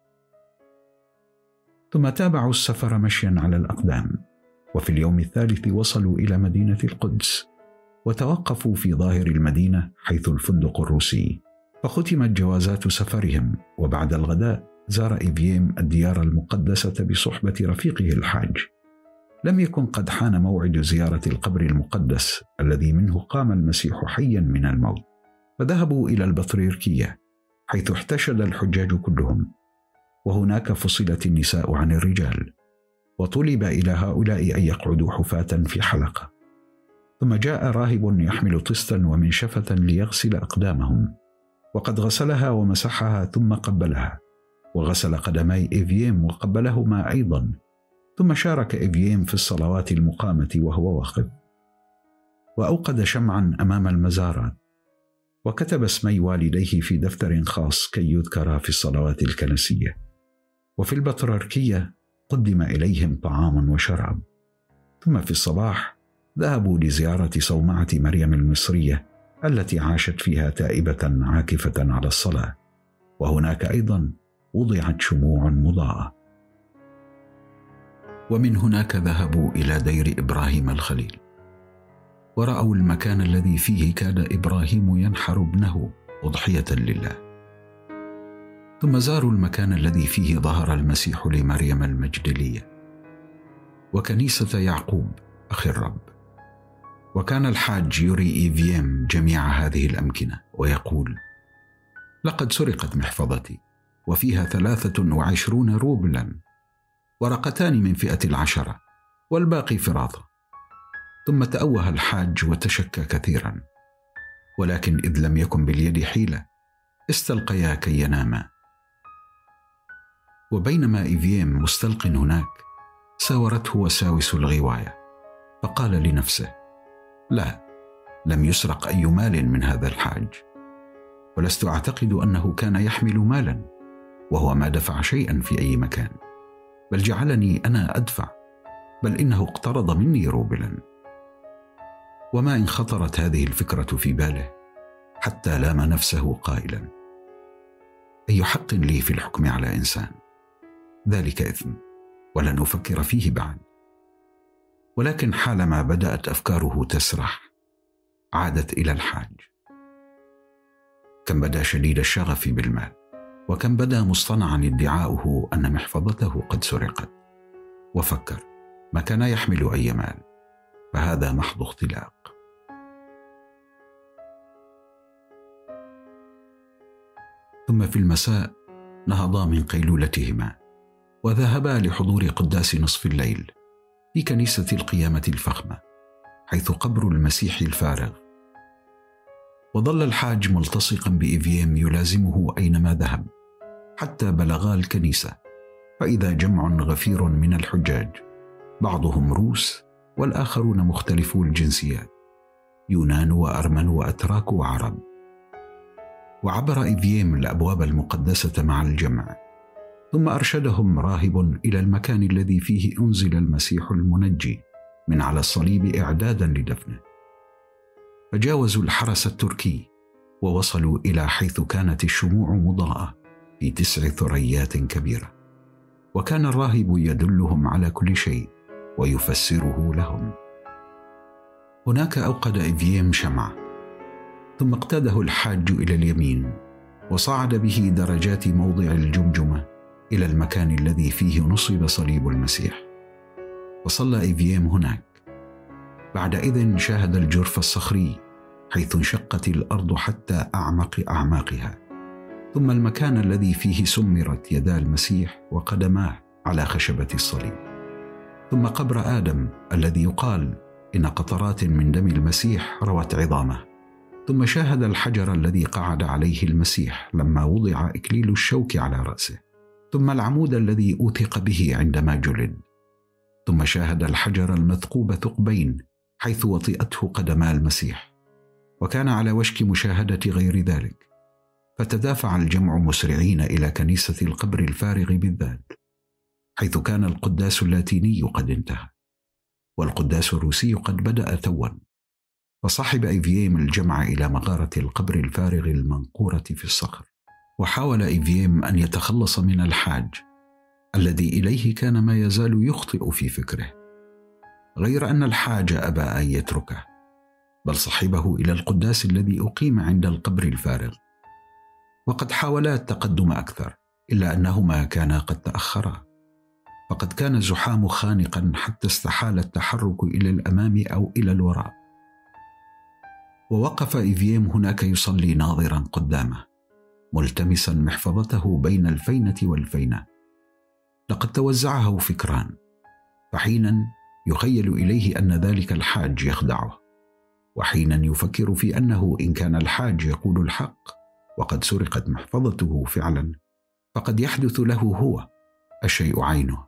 ثم تابعوا السفر مشيا على الأقدام، وفي اليوم الثالث وصلوا إلى مدينة القدس، وتوقفوا في ظاهر المدينة حيث الفندق الروسي، فختمت جوازات سفرهم. وبعد الغداء زار إيفييم الديار المقدسة بصحبة رفيقه الحاج. لم يكن قد حان موعد زيارة القبر المقدس الذي منه قام المسيح حيا من الموت، فذهبوا إلى البطريركية حيث احتشد الحجاج كلهم، وهناك فصلت النساء عن الرجال، وطلب إلى هؤلاء أن يقعدوا حفاة في حلقة. ثم جاء راهب يحمل طستا ومنشفة ليغسل أقدامهم، وقد غسلها ومسحها ثم قبلها، وغسل قدمي إيفييم وقبلهما أيضا. ثم شارك إيفييم في الصلوات المقامة وهو واقف، وأوقد شمعا أمام المزارات، وكتب اسمي والديه في دفتر خاص كي يذكر في الصلوات الكنسية. وفي البطريركية قدم إليهم طعام وشراب. ثم في الصباح ذهبوا لزيارة صومعة مريم المصرية التي عاشت فيها تائبة عاكفة على الصلاة، وهناك أيضا وضعت شموع مضاءة. ومن هناك ذهبوا إلى دير إبراهيم الخليل، ورأوا المكان الذي فيه كاد إبراهيم ينحر ابنه أضحية لله. ثم زاروا المكان الذي فيه ظهر المسيح لمريم المجدلية، وكنيسة يعقوب أخي الرب. وكان الحاج يري إيفييم جميع هذه الأمكنة ويقول: لقد سرقت محفظتي وفيها 23 روبلا، ورقتان من فئة 10 والباقي فراطة. ثم تأوه الحاج وتشكى كثيرا، ولكن إذ لم يكن باليد حيلة استلقيا كي يناما. وبينما إيفييم مستلق هناك ساورته وساوس الغواية، فقال لنفسه: لا، لم يسرق أي مال من هذا الحاج، ولست أعتقد أنه كان يحمل مالا، وهو ما دفع شيئا في أي مكان، بل جعلني أنا أدفع، بل إنه اقترض مني روبلا. وما إن خطرت هذه الفكرة في باله حتى لام نفسه قائلا: أي حق لي في الحكم على إنسان؟ ذلك إثم ولن أفكر فيه بعد. ولكن حالما بدأت أفكاره تسرح عادت إلى الحاج. كم بدا شديد الشغف بالمال، وكم بدا مصطنعا ادعاؤه أن محفظته قد سرقت. وفكر: ما كان يحمل أي مال، فهذا محض اختلاق. ثم في المساء نهضا من قيلولتهما وذهبا لحضور قداس نصف الليل، في كنيسة القيامة الفخمة، حيث قبر المسيح الفارغ. وظل الحاج ملتصقا بإيفييم يلازمه أينما ذهب، حتى بلغا الكنيسة، فإذا جمع غفير من الحجاج، بعضهم روس والآخرون مختلفو الجنسيات، يونان وأرمن وأتراك وعرب. وعبر إيفييم الأبواب المقدسة مع الجمع، ثم أرشدهم راهب إلى المكان الذي فيه أنزل المسيح المنجي من على الصليب إعدادا لدفنه. فجاوزوا الحرس التركي ووصلوا إلى حيث كانت الشموع مضاءة في 9 ثريات كبيرة، وكان الراهب يدلهم على كل شيء ويفسره لهم. هناك أوقد إيفييم شمعة، ثم اقتاده الحاج إلى اليمين وصعد به درجات موضع الجمجمة إلى المكان الذي فيه نصب صليب المسيح، وصلى إيفييم هناك. بعدئذ شاهد الجرف الصخري حيث انشقت الأرض حتى أعمق أعماقها، ثم المكان الذي فيه سمرت يدا المسيح وقدماه على خشبة الصليب، ثم قبر آدم الذي يقال إن قطرات من دم المسيح روت عظامه، ثم شاهد الحجر الذي قعد عليه المسيح لما وضع إكليل الشوك على رأسه، ثم العمود الذي أوثق به عندما جلد، ثم شاهد الحجر المثقوب ثقبين حيث وطئته قدما المسيح، وكان على وشك مشاهدة غير ذلك. فتدافع الجمع مسرعين إلى كنيسة القبر الفارغ بالذات، حيث كان القداس اللاتيني قد انتهى والقداس الروسي قد بدأ توا. فصاحب إيفييم الجمع إلى مغارة القبر الفارغ المنقورة في الصخر، وحاول إيفييم أن يتخلص من الحاج الذي إليه كان ما يزال يخطئ في فكره، غير أن الحاج أبى أن يتركه، بل صحبه إلى القداس الذي أقيم عند القبر الفارغ. وقد حاولا التقدم أكثر، إلا أنهما كانا قد تأخرا، فقد كان الزحام خانقا حتى استحال التحرك إلى الأمام أو إلى الوراء. ووقف إيفييم هناك يصلي ناظرا قدامه، ملتمسا محفظته بين الفينة والفينة. لقد توزعه فكران، فحينا يخيل إليه أن ذلك الحاج يخدعه، وحينا يفكر في أنه إن كان الحاج يقول الحق وقد سرقت محفظته فعلا، فقد يحدث له هو الشيء عينه.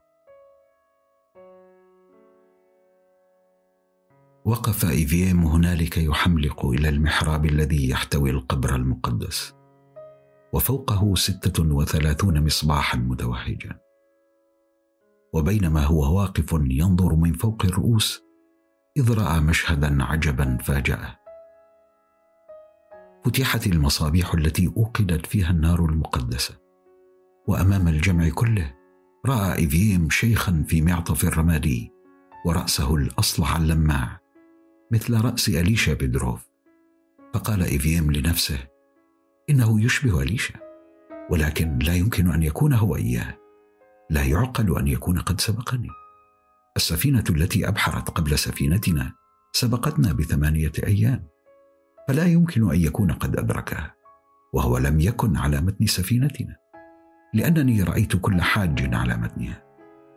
وقف إيفييم هنالك يحملق إلى المحراب الذي يحتوي القبر المقدس، وفوقه 36 مصباحا متوهجا. وبينما هو واقف ينظر من فوق الرؤوس، إذ رأى مشهدا عجبا فاجأه. فتحت المصابيح التي أوقدت فيها النار المقدسة، وأمام الجمع كله رأى إيفييم شيخا في معطف الرمادي، ورأسه الأصلع اللماع مثل رأس أليشا بيدروف. فقال إيفييم لنفسه: إنه يشبه أليشا، ولكن لا يمكن أن يكون هو إياه، لا يعقل أن يكون قد سبقني. السفينة التي أبحرت قبل سفينتنا سبقتنا ب8 أيام، فلا يمكن أن يكون قد أدركها، وهو لم يكن على متن سفينتنا، لأنني رأيت كل حاج على متنها.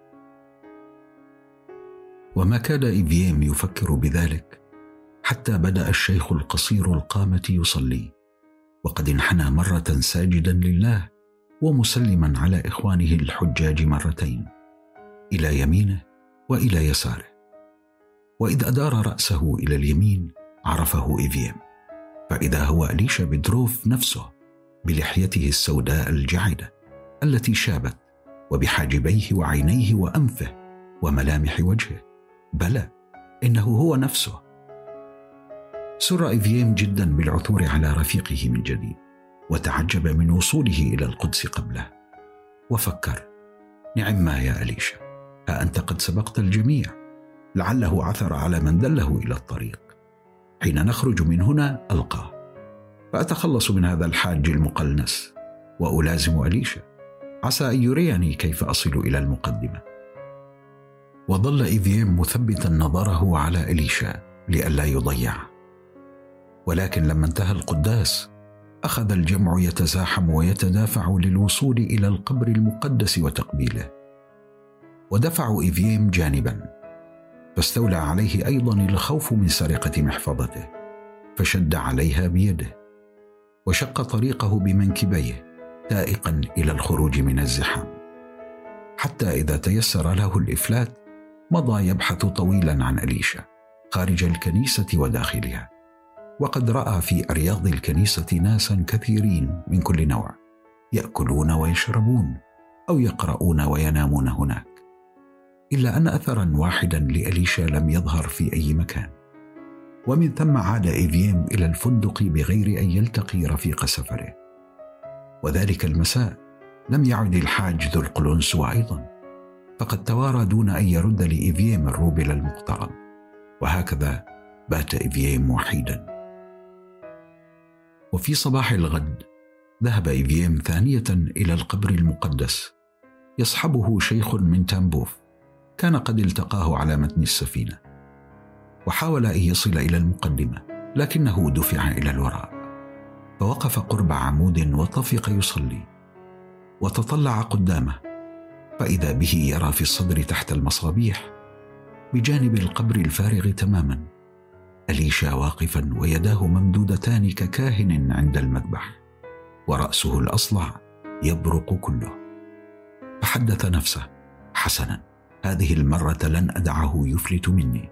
وما كاد إيفييم يفكر بذلك حتى بدأ الشيخ القصير القامة يصلي، وقد انحنى مرة ساجدا لله ومسلما على إخوانه الحجاج مرتين، إلى يمينه وإلى يساره. وإذ أدار رأسه إلى اليمين عرفه إيفييم، فإذا هو أليشا بيدروف نفسه، بلحيته السوداء الجعدة التي شابت، وبحاجبيه وعينيه وأنفه وملامح وجهه. بلى، إنه هو نفسه. سر إيفييم جدا بالعثور على رفيقه من جديد، وتعجب من وصوله إلى القدس قبله، وفكر: نعم ما يا أليشا، ها أنت قد سبقت الجميع، لعله عثر على من دله إلى الطريق. حين نخرج من هنا ألقاه، فأتخلص من هذا الحاج المقلنس وألازم أليشا، عسى أن يريني كيف أصل إلى المقدمة. وظل إيفييم مثبتا نظره على أليشا لئلا يضيعه. ولكن لما انتهى القداس أخذ الجمع يتزاحم ويتدافع للوصول إلى القبر المقدس وتقبيله، ودفعوا إيفييم جانبا، فاستولى عليه أيضا الخوف من سرقة محفظته، فشد عليها بيده وشق طريقه بمنكبيه تائقا إلى الخروج من الزحام، حتى إذا تيسر له الإفلات مضى يبحث طويلا عن أليشا خارج الكنيسة وداخلها، وقد رأى في أرياض الكنيسة ناسا كثيرين من كل نوع يأكلون ويشربون أو يقرؤون وينامون هناك، إلا أن أثرا واحدا لأليشا لم يظهر في أي مكان. ومن ثم عاد إيفييم إلى الفندق بغير أن يلتقي رفيق سفره. وذلك المساء لم يعد الحاج ذو القلنسوة أيضا، فقد توارى دون أن يرد لإيفييم الروبل المقترض، وهكذا بات إيفييم وحيدا. وفي صباح الغد ذهب إيفييم ثانية إلى القبر المقدس يصحبه شيخ من تامبوف كان قد التقاه على متن السفينة، وحاول أن يصل إلى المقدمة لكنه دفع إلى الوراء، فوقف قرب عمود وطفق يصلي، وتطلع قدامه فإذا به يرى في الصدر تحت المصابيح بجانب القبر الفارغ تماما أليشا واقفا ويداه ممدودتان ككاهن عند المذبح، ورأسه الأصلع يبرق كله. فحدث نفسه: حسنا، هذه المرة لن أدعه يفلت مني.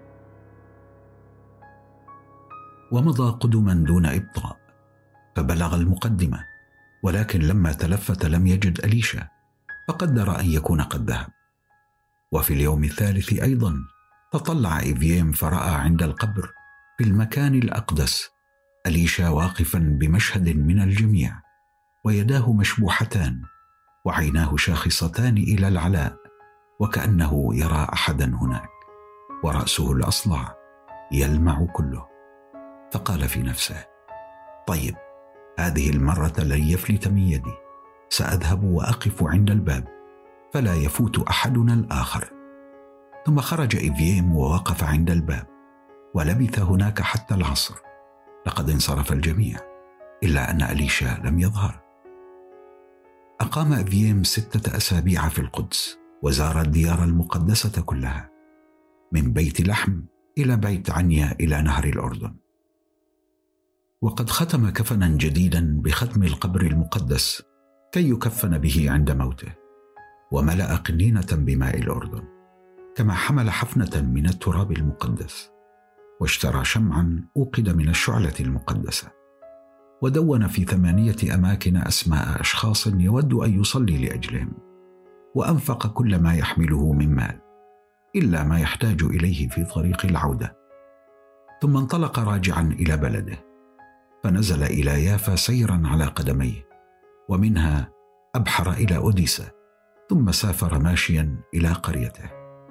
ومضى قدما دون إبطاء، فبلغ المقدمة، ولكن لما تلفت لم يجد أليشا، فقدر أن يكون قد ذهب. وفي اليوم الثالث أيضا تطلع إيفييم فرأى عند القبر في المكان الأقدس أليشا واقفا بمشهد من الجميع، ويداه مشبوحتان وعيناه شاخصتان إلى العلاء وكأنه يرى أحدا هناك، ورأسه الأصلع يلمع كله. فقال في نفسه: طيب، هذه المرة لن يفلت من يدي، سأذهب وأقف عند الباب فلا يفوت أحدنا الآخر. ثم خرج إيفييم ووقف عند الباب ولبث هناك حتى العصر. لقد انصرف الجميع إلا أن أليشا لم يظهر. أقام إيفييم 6 أسابيع في القدس، وزار الديار المقدسة كلها، من بيت لحم إلى بيت عنيا إلى نهر الأردن. وقد ختم كفنا جديدا بختم القبر المقدس كي يكفن به عند موته، وملأ قنينة بماء الأردن، كما حمل حفنة من التراب المقدس، واشترى شمعا أوقد من الشعلة المقدسة، ودون في 8 أماكن أسماء أشخاص يود أن يصلي لأجلهم، وأنفق كل ما يحمله من مال إلا ما يحتاج إليه في طريق العودة. ثم انطلق راجعا إلى بلده، فنزل إلى يافا سيرا على قدميه، ومنها أبحر إلى أوديسا، ثم سافر ماشيا إلى قريته.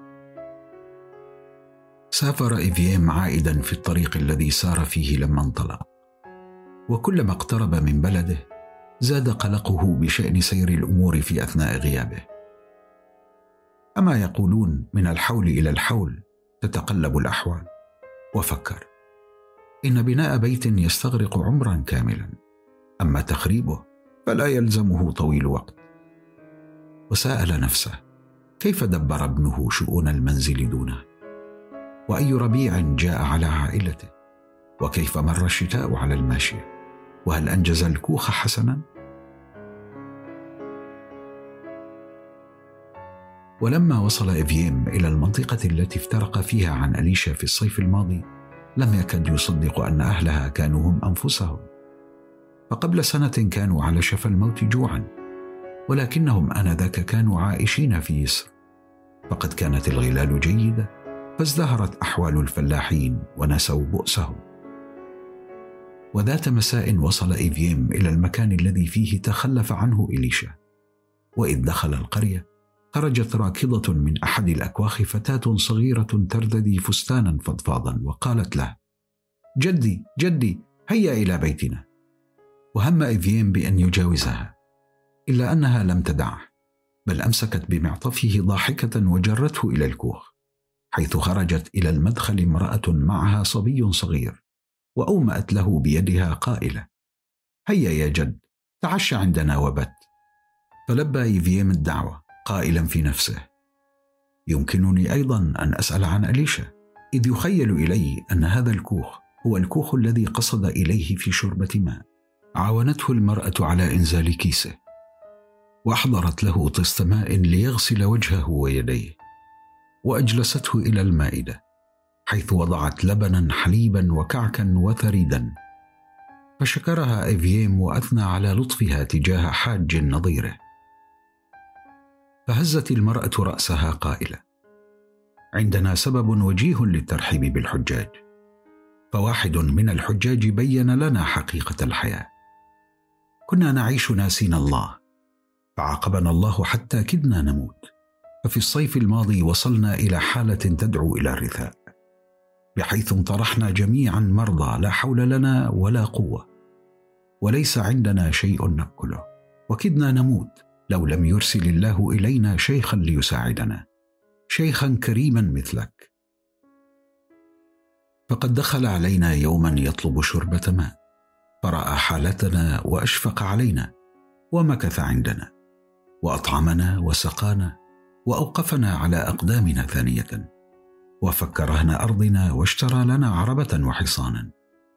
سافر إيفييم عائدا في الطريق الذي سار فيه لما انطلق، وكلما اقترب من بلده زاد قلقه بشأن سير الأمور في أثناء غيابه. أما يقولون من الحول إلى الحول تتقلب الأحوال. وفكر: إن بناء بيت يستغرق عمرا كاملا، أما تخريبه فلا يلزمه طويل وقت. وسأل نفسه: كيف دبر ابنه شؤون المنزل دونه؟ وأي ربيع جاء على عائلته؟ وكيف مر الشتاء على الماشية؟ وهل أنجز الكوخ حسنا؟ ولما وصل إيفييم إلى المنطقة التي افترق فيها عن أليشا في الصيف الماضي لم يكد يصدق أن أهلها كانوا هم أنفسهم، فقبل سنة كانوا على شفا الموت جوعا، ولكنهم آنذاك كانوا عائشين في يسر، فقد كانت الغلال جيدة، فازدهرت أحوال الفلاحين ونسوا بؤسهم. وذات مساء وصل إيفييم إلى المكان الذي فيه تخلف عنه إليشا، وإذ دخل القرية خرجت راكضة من أحد الأكواخ فتاة صغيرة ترتدي فستانا فضفاضا، وقالت له: جدي جدي، هيا إلى بيتنا. وهم إيفييم بأن يجاوزها، إلا أنها لم تدعه، بل أمسكت بمعطفه ضاحكة وجرته إلى الكوخ، حيث خرجت إلى المدخل امرأة معها صبي صغير، وأومأت له بيدها قائلة: هيا يا جد، تعش عندنا وبت. فلبى إيفييم الدعوة قائلا في نفسه: يمكنني أيضا أن أسأل عن أليشا، إذ يخيل إلي أن هذا الكوخ هو الكوخ الذي قصد إليه في شربة ماء. عاونته المرأة على إنزال كيسه، وأحضرت له طست ماء ليغسل وجهه ويديه، وأجلسته إلى المائدة حيث وضعت لبنا حليبا وكعكا وثريدا، فشكرها إيفييم وأثنى على لطفها تجاه حاج نظيره. فهزت المرأة رأسها قائلة: عندنا سبب وجيه للترحيب بالحجاج، فواحد من الحجاج بين لنا حقيقة الحياة. كنا نعيش ناسين الله، فعاقبنا الله حتى كدنا نموت. ففي الصيف الماضي وصلنا إلى حالة تدعو إلى الرثاء، بحيث انطرحنا جميعا مرضى لا حول لنا ولا قوة، وليس عندنا شيء نأكله، وكدنا نموت لو لم يرسل الله إلينا شيخا ليساعدنا، شيخا كريما مثلك. فقد دخل علينا يوما يطلب شربة ماء، فرأى حالتنا وأشفق علينا، ومكث عندنا وأطعمنا وسقانا، وأوقفنا على أقدامنا ثانية، وفك رهن أرضنا واشترى لنا عربة وحصانا.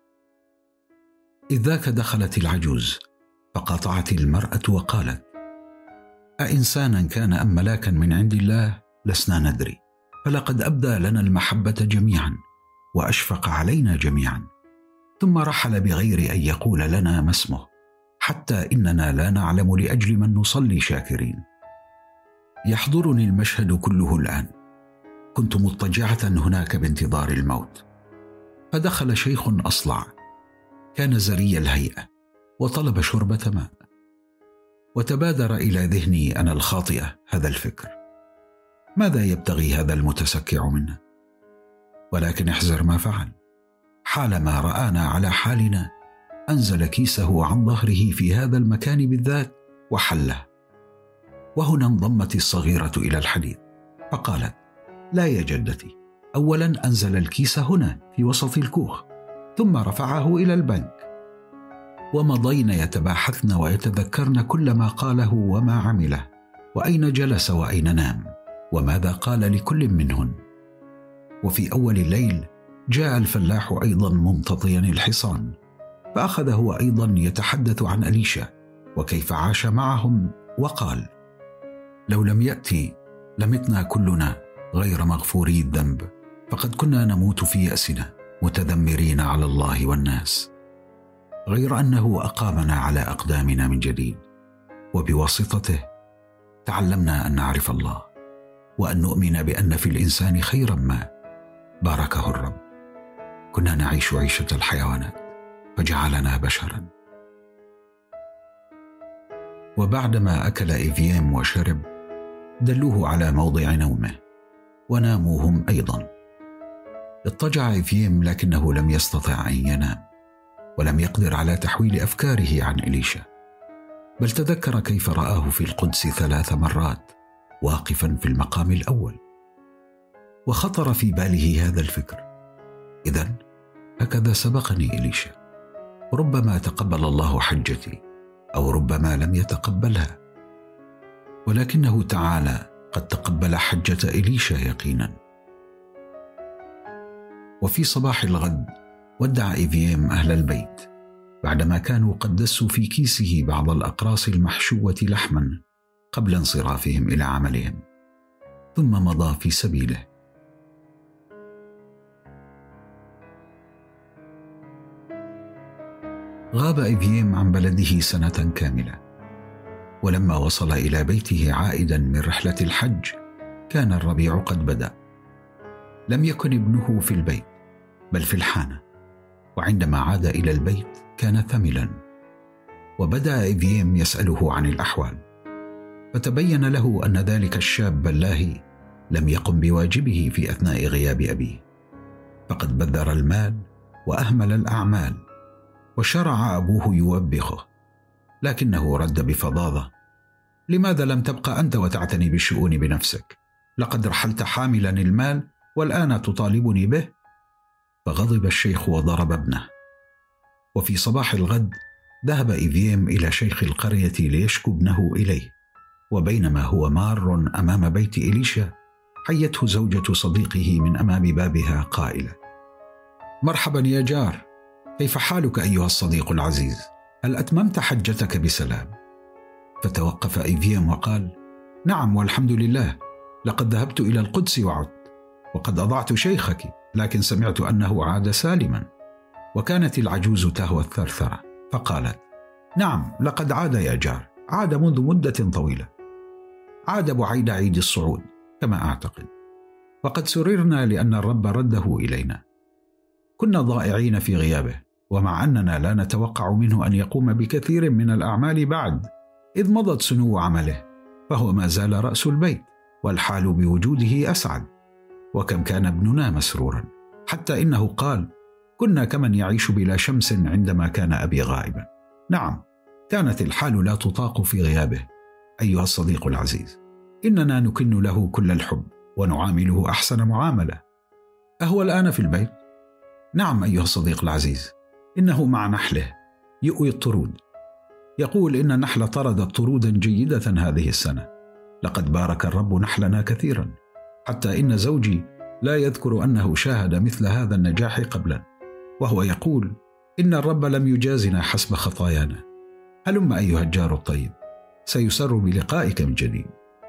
إذ ذاك دخلت العجوز فقاطعت المرأة وقالت: أإنسانا كان أم ملاكا من عند الله لسنا ندري، فلقد أبدى لنا المحبة جميعا وأشفق علينا جميعا، ثم رحل بغير أن يقول لنا ما اسمه، حتى إننا لا نعلم لأجل من نصلي شاكرين. يحضرني المشهد كله الآن. كنت مضطجعة هناك بانتظار الموت، فدخل شيخ أصلع كان زري الهيئة وطلب شربة ماء، وتبادر إلى ذهني أنا الخاطئة هذا الفكر: ماذا يبتغي هذا المتسكع منا؟ ولكن احذر ما فعل. حالما رآنا على حالنا أنزل كيسه عن ظهره في هذا المكان بالذات وحله. وهنا انضمت الصغيرة إلى الحديث فقالت: لا يا جدتي، أولا أنزل الكيس هنا في وسط الكوخ، ثم رفعه إلى البنك. ومضين يتباحثن ويتذكرن كل ما قاله وما عمله، وأين جلس وأين نام، وماذا قال لكل منهن. وفي أول الليل جاء الفلاح أيضا ممتطيا الحصان، فأخذ هو أيضا يتحدث عن أليشا وكيف عاش معهم، وقال: لو لم يأتي لمتنا كلنا غير مغفوري الذنب، فقد كنا نموت في يأسنا متذمرين على الله والناس، غير أنه أقامنا على أقدامنا من جديد، وبواسطته تعلمنا أن نعرف الله، وأن نؤمن بأن في الإنسان خيرا ما باركه الرب. كنا نعيش عيشة الحيوانات فجعلنا بشرا. وبعدما أكل إيفييم وشرب دلوه على موضع نومه وناموا هم أيضا. اضطجع إيفييم لكنه لم يستطع أن ينام، ولم يقدر على تحويل أفكاره عن إليشا، بل تذكر كيف رآه في القدس 3 مرات واقفا في المقام الأول، وخطر في باله هذا الفكر: إذن هكذا سبقني إليشا، ربما تقبل الله حجتي أو ربما لم يتقبلها، ولكنه تعالى قد تقبل حجة إليشا يقينا. وفي صباح الغد ودع إيفييم أهل البيت بعدما كانوا قد دسوا في كيسه بعض الأقراص المحشوة لحما قبل انصرافهم إلى عملهم، ثم مضى في سبيله. غاب إيفييم عن بلده 1 سنة كاملة، ولما وصل إلى بيته عائدا من رحلة الحج كان الربيع قد بدأ. لم يكن ابنه في البيت بل في الحانة، وعندما عاد إلى البيت كان ثملا، وبدأ إيفييم يسأله عن الأحوال، فتبين له أن ذلك الشاب اللاهي لم يقم بواجبه في أثناء غياب أبيه، فقد بذر المال وأهمل الأعمال، وشرع أبوه يوبخه، لكنه رد بفظاظة: لماذا لم تبقى أنت وتعتني بالشؤون بنفسك؟ لقد رحلت حاملا المال والآن تطالبني به. فغضب الشيخ وضرب ابنه. وفي صباح الغد ذهب إيفييم إلى شيخ القرية ليشكو ابنه إليه، وبينما هو مار أمام بيت إليشا حيته زوجة صديقه من أمام بابها قائلة: مرحبا يا جار، كيف حالك أيها الصديق العزيز؟ هل أتممت حجتك بسلام؟ فتوقف إيفيام وقال: نعم والحمد لله، لقد ذهبت إلى القدس وعدت، وقد أضعت شيخك، لكن سمعت أنه عاد سالما. وكانت العجوز تهوى الثرثرة فقالت: نعم لقد عاد يا جار، عاد منذ مدة طويلة، عاد بعيد عيد الصعود كما أعتقد، وقد سررنا لأن الرب رده إلينا. كنا ضائعين في غيابه، ومع أننا لا نتوقع منه أن يقوم بكثير من الأعمال بعد، إذ مضت سنو عمله، فهو ما زال رأس البيت، والحال بوجوده أسعد. وكم كان ابننا مسرورا، حتى إنه قال: كنا كمن يعيش بلا شمس عندما كان أبي غائبا. نعم، كانت الحال لا تطاق في غيابه. أيها الصديق العزيز، إننا نكن له كل الحب ونعامله أحسن معاملة. أهو الآن في البيت؟ نعم أيها الصديق العزيز، إنه مع نحله يؤوي الطرود. يقول إن النحل طردت طرودا جيدة هذه السنة. لقد بارك الرب نحلنا كثيرا، حتى إن زوجي لا يذكر أنه شاهد مثل هذا النجاح قبلا، وهو يقول إن الرب لم يجازنا حسب خطايانا. هلم أيها الجار الطيب، سيسر بلقائك من جديد.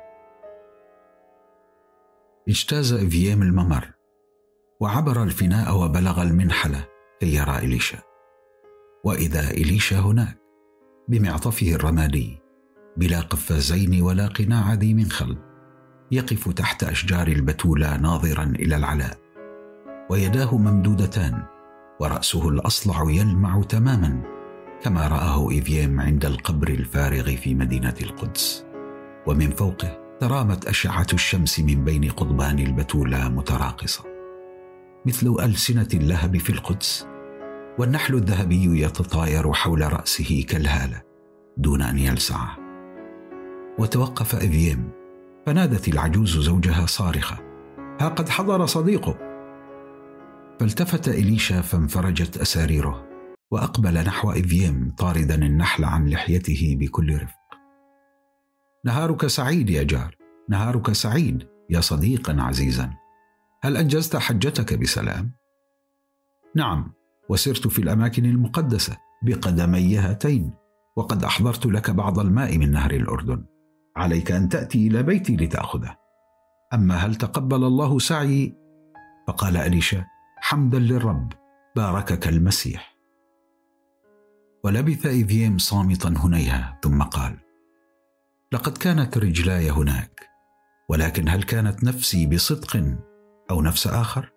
اجتاز إيفيام الممر وعبر الفناء وبلغ المنحلة كي يرى إليشا. وإذا إليشا هناك بمعطفه الرمادي، بلا قفازين ولا قناع ذي منخل، يقف تحت أشجار البتولة ناظرا إلى العلاء، ويداه ممدودتان، ورأسه الأصلع يلمع تماما كما رآه إيفيام عند القبر الفارغ في مدينة القدس. ومن فوقه ترامت أشعة الشمس من بين قضبان البتولة متراقصة مثل ألسنة اللهب في القدس، والنحل الذهبي يتطاير حول رأسه كالهالة دون أن يلسعه. وتوقف إيفيام، فنادت العجوز زوجها صارخة: ها قد حضر صديقه. فالتفت إليشا فانفرجت أساريره، وأقبل نحو إيفيام طاردا النحل عن لحيته بكل رفق. نهارك سعيد يا جار، نهارك سعيد يا صديقا عزيزا. هل أنجزت حجتك بسلام؟ نعم، وسرت في الأماكن المقدسة بقدمي هاتين، وقد أحضرت لك بعض الماء من نهر الأردن. عليك أن تأتي إلى بيتي لتأخذه. أما هل تقبل الله سعي؟ فقال إليشا: حمدا للرب، باركك المسيح. ولبث إيفيام صامتا هنيهة، ثم قال: لقد كانت رجلاي هناك، ولكن هل كانت نفسي بصدق أو نفس آخر؟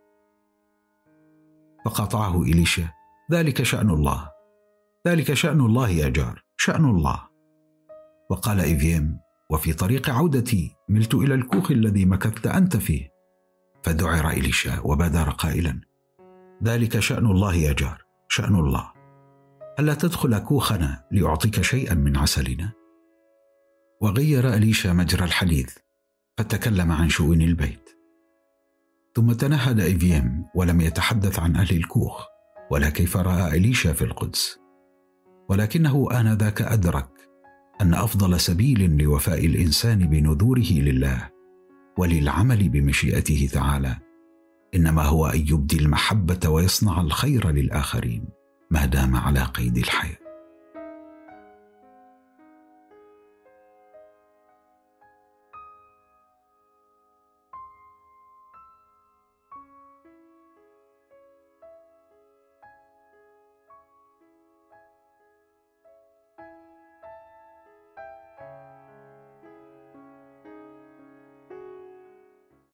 فقاطعه إليشا: ذلك شأن الله، ذلك شأن الله يا جار، شأن الله. وقال إيفيام: وفي طريق عودتي ملت إلى الكوخ الذي مكثت أنت فيه. فذعر إليشا وبادر قائلا: ذلك شأن الله يا جار، شأن الله. ألا تدخل كوخنا لأعطيك شيئا من عسلنا؟ وغير إليشا مجرى الحديث، فتكلم عن شؤون البيت. ثم تنهد إيفيام ولم يتحدث عن أهل الكوخ ولا كيف رأى إليشا في القدس، ولكنه آنذاك أدرك أن أفضل سبيل لوفاء الإنسان بنذوره لله وللعمل بمشيئته تعالى إنما هو أن يبدي المحبة ويصنع الخير للآخرين ما دام على قيد الحياة.